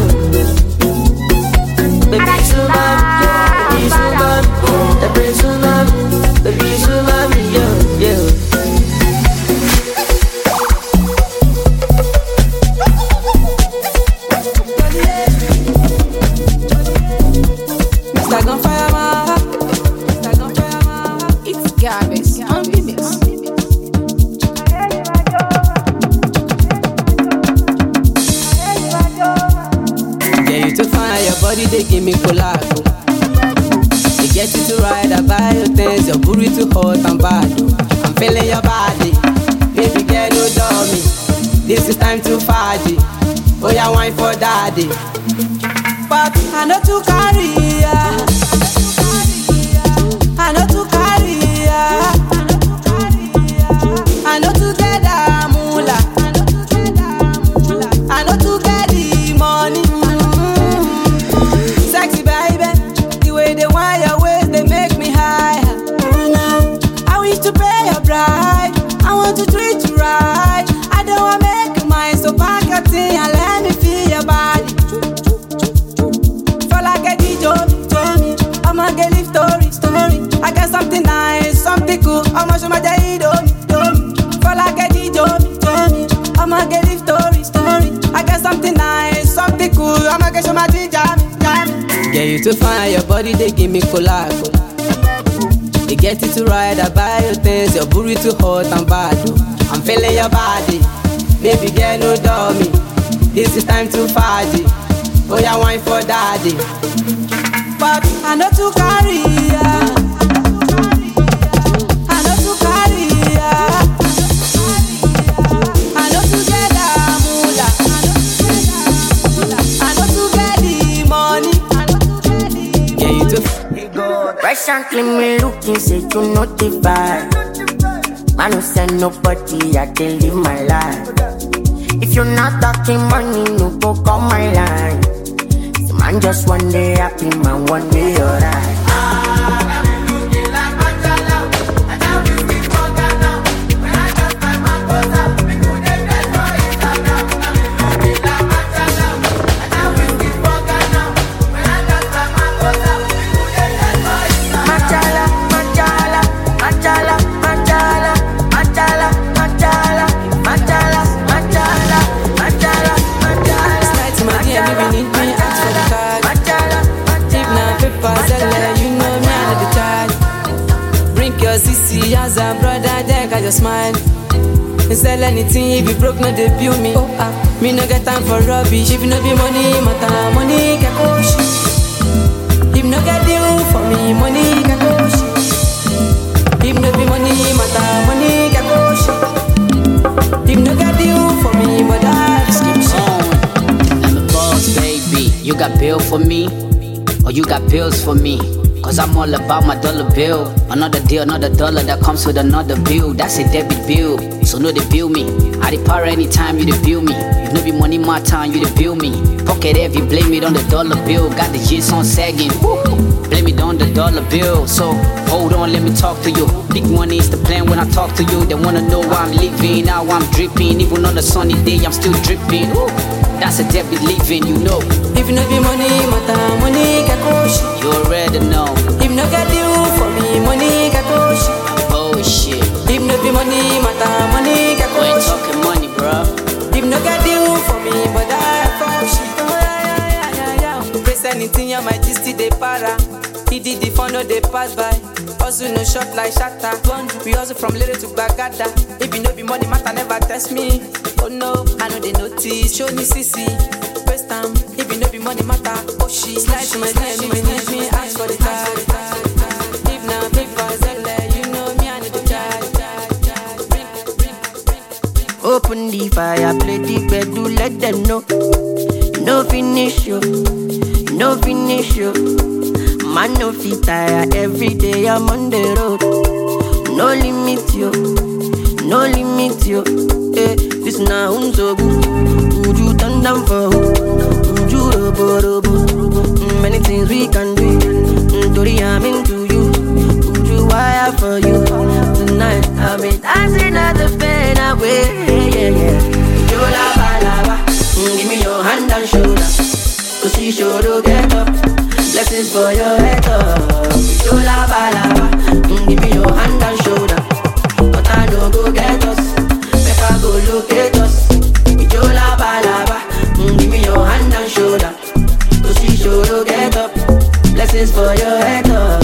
Baby sumami, baby sumami, baby sumami, baby sumami, yeah, yeah. They give me collabo. They get you to ride, I buy your things. Your booty too hot and bad. I'm feeling your body. Baby girl, no dummy. This is time to party. Oh, yeah, wine for daddy. But I know to carry ya. I know to carry ya. I know to get a moolah. I know to get the money. Sexy baby, the way they want your waist, they make me high. I wish to pay your bride. I want to treat you right. I don't want to make you mine, so pack your thing and let me feel your body. Feel like a DJ, Tommy. I'ma get live story. I got something nice, something cool. I'ma show my day, Feel like a DJ, Tommy. I'ma get live story. I got something nice, something cool. I'ma get show my DJ. Yeah, you too fine, your body, they give me collabo. They get you to ride, I buy your things. Your booty too hot and bad. I'm feeling your body. Baby girl, no dummy. This is time to party. Oh, yeah, wine for daddy. But I know to carry ya. I know to carry ya. I know to get a moolah. I know to get the money. Recently me looking, say you notify. Man who send nobody, I can live my life. If you're not talking money, no go call my line. So man just one day happy, man one day alright. As a brother, then I just smile. Sell anything if you broke, no they bill me. Me no get time for rubbish. If you no be money, matter money get push. If no get deal for me, money get push. If no be money, matter money get push. If no get deal for me, but that's I'm a boss, baby. You got bill for me, or you got bills for me? Cause I'm all about my dollar bill. Another deal, another dollar that comes with another bill. That's a debit bill, so no they bill me. I dey power anytime you dey bill me. If no be money my time, you dey bill me. Pocket heavy, blame it on the dollar bill. Got the G's on sagging, woo. Blame it on the dollar bill. So hold on, let me talk to you. Big money is the plan when I talk to you. They wanna know why I'm living, how I'm dripping. Even on a sunny day, I'm still dripping, woo. That's a debit living, you know. If no be money, matter money get push. You already know. If no get deal for me, money get push. Bullshit. If no be money, matter money get push. We ain't talking money, bro. If no get deal for me, but I fuck shit. Oh yeah. Press anything, yeah, my gist they para. He did the fun, no they pass by. Also no shot like shatter. We also from little to Bagada. If you no be money, matter never test me. Oh no, I know they notice. Show me CC. First time, if you no be money, matter. Oh she slide to my DM, if you need me, ask for the tag. If not paper, you know me, I need to charge. Open the fire, play the bed, do let them know. No finish you, no finish you. Man no fit tire, every day I'm on the road. No limit you, no limit you. This na unso good. Would you turn down for who? Would you robo? Many things we can do. Tori I'm into you. Would you fire for you. Tonight I'll be dancing at the pain away. You lava lava, give me your hand and shoulder. Cause you sure to get up. Blessings for your head up. You lava lava, give me your hand and shoulder. But I know go get us. Make I go look at us. You lava lava, give me your hand and shoulder. Cause you sure to get up. Blessings for your head up.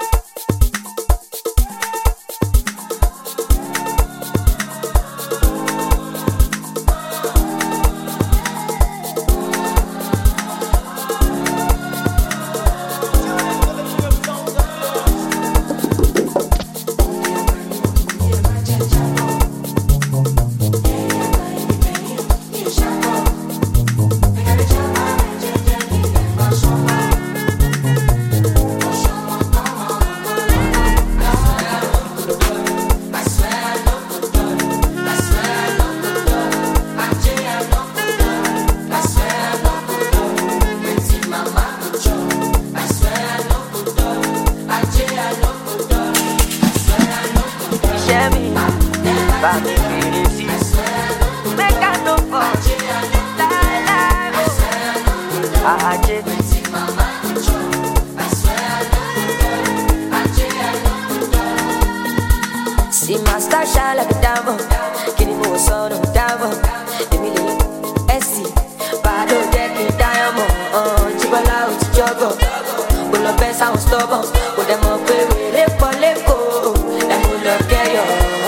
See my star shine like a diamond. Give me more sun on diamond. Emily, Essie, Bado, Decky, Diamond. Chibola, Uchijogo. Pull up, best, I'm stubborn. Put them up, baby, lepo, lepo. Then pull up, get yo.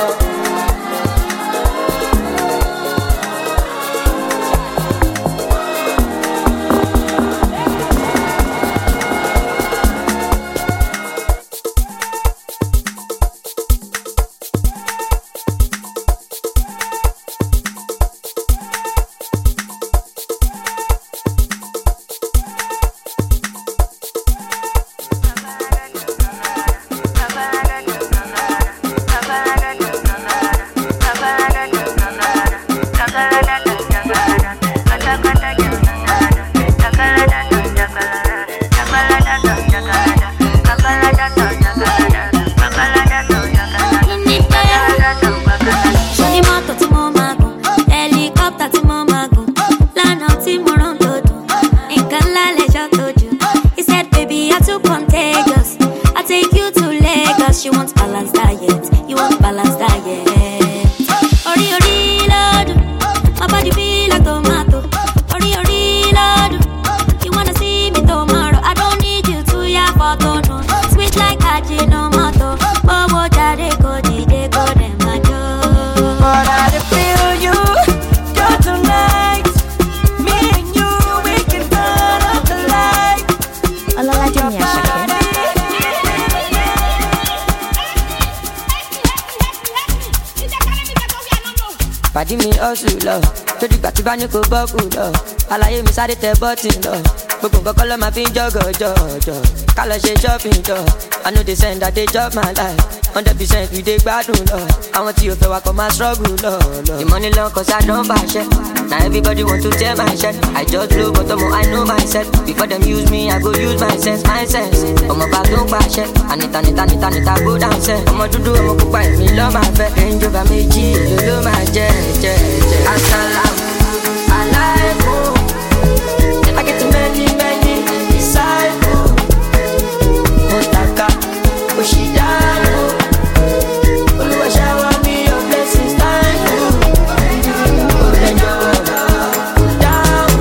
Pàdí mi hustle lọ, tó dìgbà tí bá ní kò bọ́kù lọ. Àlàyé mi sáré tẹ bọ́tì lọ. Gbogbo nǹkan kọ́ ló máa fi ń jọ̀gọ̀jọ̀jọ̀. Ká lọ ṣe shopping jọ. I know they send that they chop my life. 100% we dey gbádùn lọ. Àwọn tí o fẹ́ wa kọ́ máa struggle lọ. The money long cause I don bàṣẹ. Now everybody want to tear my shirt. I just blow but ọmọ I know myself. Before them use me, I go use my sense, my sense. Ọmọ bá tó ń pàṣẹ. Anita go down sẹ́. Ọmọ dúdú ọmọ pupa èmi lọ́ máa fẹ́. Range Rover méjì ló máa jẹ́. Asalaam alaikum. I get many disciples. Motaka Oshidano. Oluwa shower me your blessings, thank you. Olenjo down.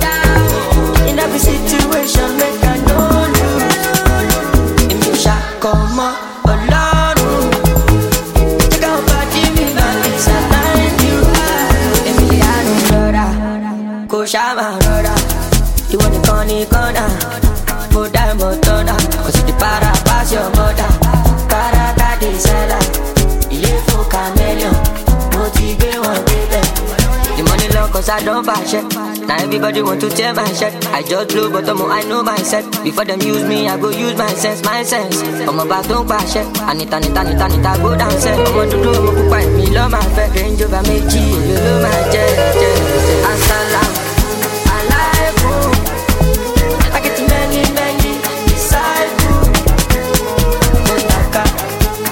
In every situation, make I know lose. Emi o ṣàkọmọ Ọlọ́run. Check out body me like I thank you. Emiliano rọra, kò ṣàmà rọra. Ìwọ nìkan ní kọ́nà. Mo dá ìmọ̀ tọ́nà. Kò sì di para pass your mother. Káràkà dé sẹ́là. Ilé fún chameleon. Mo ti gbé wọn débẹ̀. The money long cause I don't bàṣẹ. Now everybody want to tear my shirt. I just blow but ọmọ I know myself. Before them use me, I go use my sense, my sense. Ọmọ bá tó ń pàṣẹ. Anita go down sẹ́. Ọmọ dúdú ọmọ pupa èmi lọ́ máa fẹ́. Range Rover méjì ló máa jẹ́. Asalaam alaikum. I get many disciples. Motaka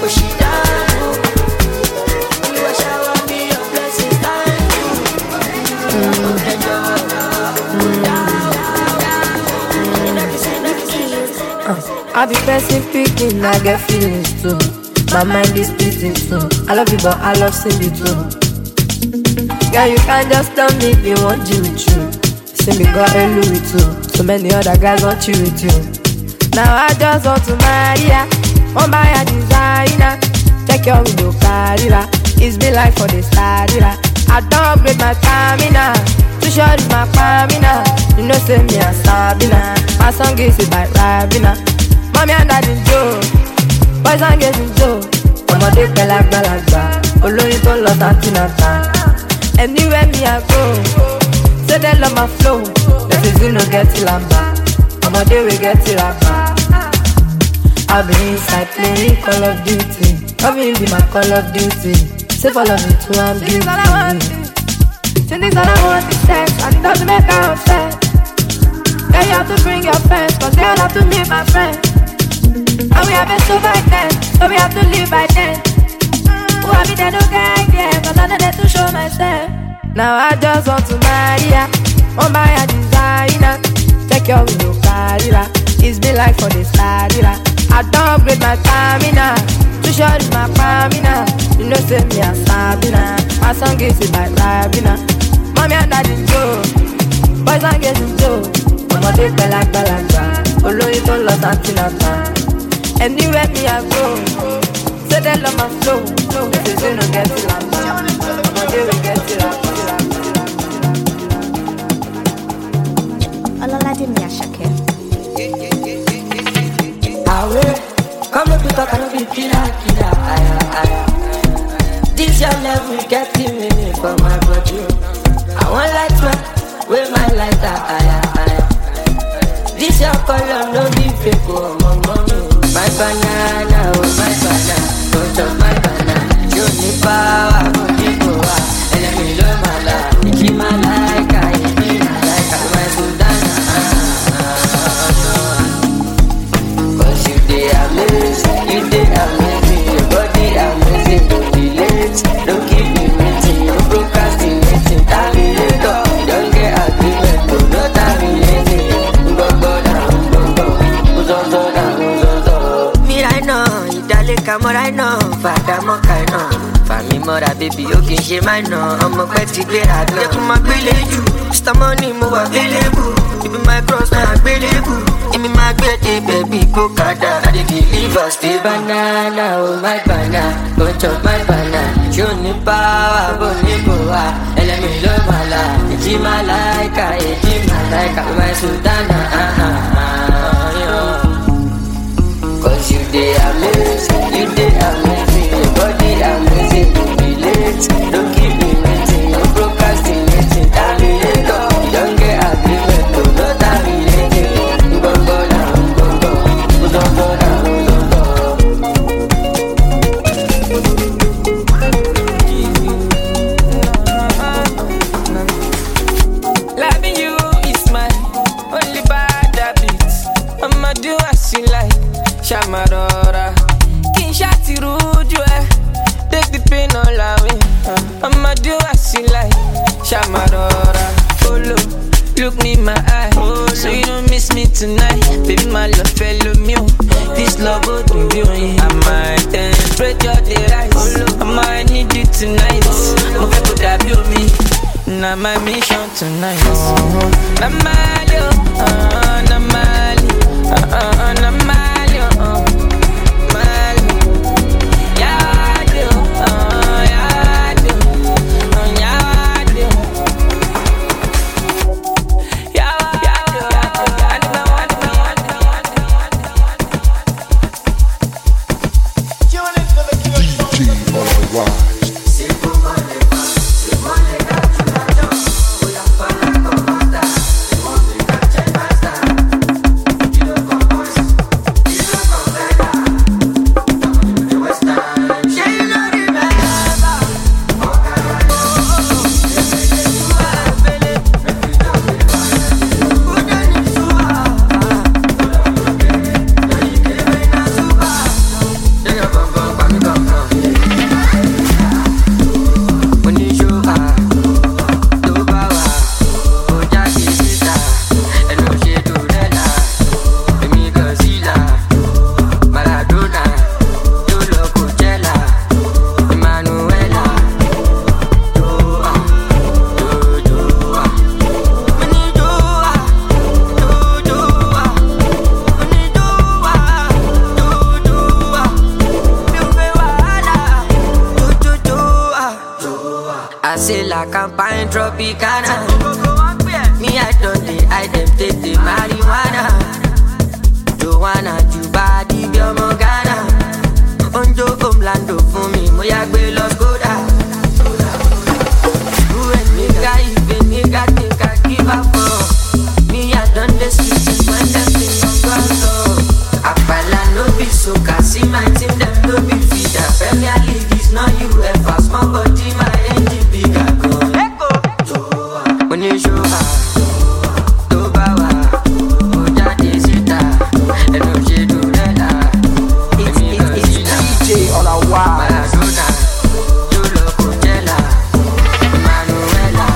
I be person picking, I get feelings too. My mind is beating too. I love you, but I love Cindy too. Girl, you can't just tell me you want Jimmy Choo. Cindy got a Louis too. So many other guys want you with you. Now I just want to marry ya. Want buy a designer. Check your window, carriera. It's been like for the starira. I don't upgrade my stamina. Too short is my stamina. You know say me a Sabina. My song is by Rabina. Mommy and daddy Joe. Boys and girls in Joe. Ọmọdé pẹ̀lú àgbàlagbà. Olórin tó lọ Santinata. Anywhere me I go. Say they love my flow. The season no get till I'm back. Ọmọdé we get till I'm back. I've been inside playing Call of Duty. Loving be my Call of Duty. Say follow me to I'm guilty. Things that I want is sex, and it doesn't make her upset. Yeah, you have to bring your friends, cause they all have to meet my friends. And we have been so by then, so we have to live by then. Who have been there to guide them, cause I'm not there to show myself. Now I just want to marry ya. Want buy a designer. Check your window, carriera. It's been like for the starira. I don't upgrade my stamina. Too short is my stamina. You know say me a Sabina. My song is by Rabina. Mommy and daddy Joe. Boys and girls in Joe. Ọmọdé pẹ̀lú àgbàlagbà. Olórin tó lọ Santinata. Anywhere me I go. Say they love my flow. They say no get till I'm back. Ọmọdé we get till I'm back. Ọlọ́ládé mi Àṣàkẹ́. Away, come up with a kind of killer. This your level getting me for my body. I want light man, with my lighter. This your color, no be fake, oh my mommy. My banana, oh my banana, don't touch my banana. You need power, don't need power. And let me love my life, it's my like, my Sudana. Cause you dey amazing, your body amazing, don't be late, don't keep me waiting, no procrastinating, terminator, don't get agreement, no terminating, me right now, ìdálẹ́ka mọ́ right now, fàdà mọ́ kàì náà, fàmí mọ́ra baby ó kì í ṣe máa nà, ọmọ pẹ́ ti gbéra gan. Yẹ kó máa gbélé jù, Mr. Money mo wà available, ibi my cross náà available, èmi máa gbé dé baby kó kàdá, I dey deliver stay banana, oh my banana, go chop my banana, ṣó ní power, bó ní power, ẹlẹ́mi ló máa la, èjì máa láìka, my Sudana, Cause you dey amazing, your body amazing, don't be late, don't keep me waiting, no procrastinating, terminator, don't get agreement, no terminating, go down. Loving you is my only bad habit. I'ma do as you like. Shamarora, King Shati Rujue, take the pain all away. I'ma do as you like. Shamarora, follow, look me in my eye, so you don't miss me tonight. Baby, my love fellow me. This love will do you. I might temperature the rise. I might need you tonight. I'm gonna put that on me. Now my mission tonight. Namali, Namali, Namali. I say like campaign Tropicana. Me I don't I them take the marijuana. Joanna, Jubadi, Biomogana. Onjo Omlando for me, Moya Gbe Los Goda. Who and nigga, even nigga think I give up for. Me I done the streets when them things on ground. Apala no be so see my team them no be feeder. Premier League is not UEFA, small body my engine bigger gun. When you show her, to bawa, oja desita, eno she do nada. It's DJ all I want. Maradona, Jolo Coachella, Manuela,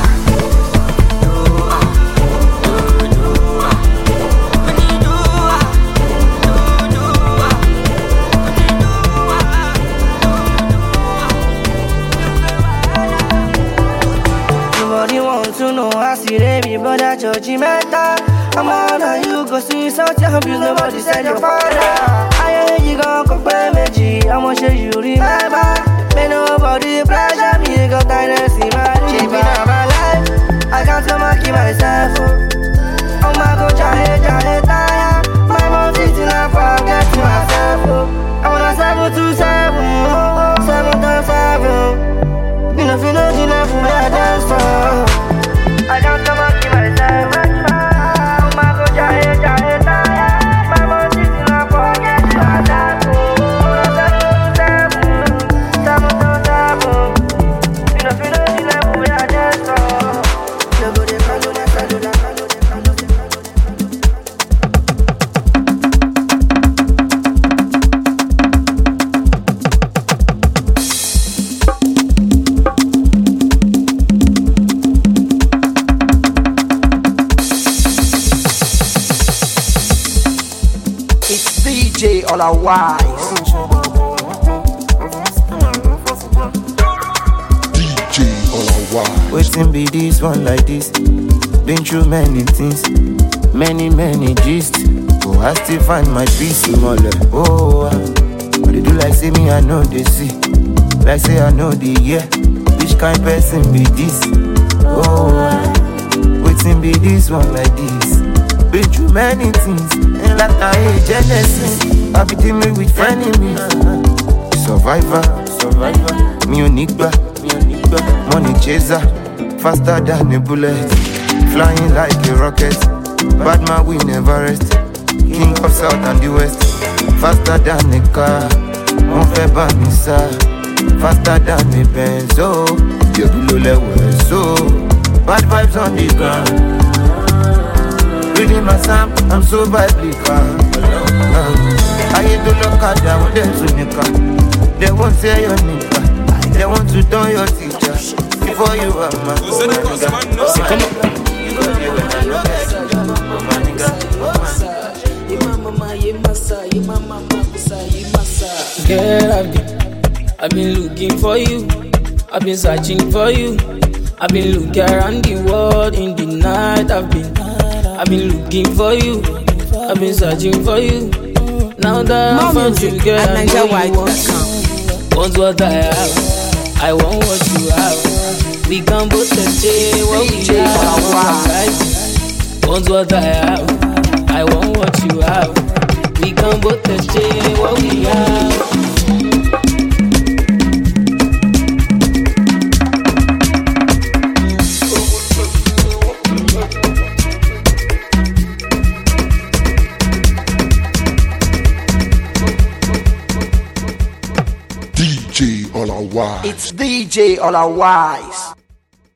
Nobody wants to know I see baby, but I judge him better. I'm on how you go see something abuse, nobody said your father. I hear you gon' cook by me, I'ma show you remember. May nobody pressure me, got kindness in my keeping up my life. I can't tell my keep myself. Oh my god, jahe, tire. My mom sitting up, forget myself. I wanna 7 to 7, 7 times 7. You know, feel no dinner for me, I dance for. I can't come and keep myself. Oh my god, jahe, tire. My mom sitting up, forget myself. It's DJ all our wise. DJ all our wise. Waiting be this one like this. Been through many things, many gist. Oh, I still find my peace in all. Oh, but they do like say me, I know they see. Like say I know the year. Which kind person be this? Oh, waiting be this one like this. Been through many things, and like I hate Genesis. I be dealing with frenemies. Survivor, me onigba, money chaser, faster than a bullet, flying like a rocket. Bad man we never rest. King of South and the West, faster than a car. Mon fait banissa, faster than a Benz. Oh, you below level, so bad vibes on the ground. Reading my psalm, I'm so biblical. I hate to look at them when they're tunica. They won't say your nigga. They want to turn your teacher before you are my Girl, I've been looking for you. I've been searching for you. I've been looking around the world in the night. I've been looking for you. I've been searching for you. Now that I found you, girl, I know you want what I have. I want what you have. We can both exchange what we have. Want what I have. I want what you have. We can both exchange what we have. DJ all our wise. It's DJ all our wise.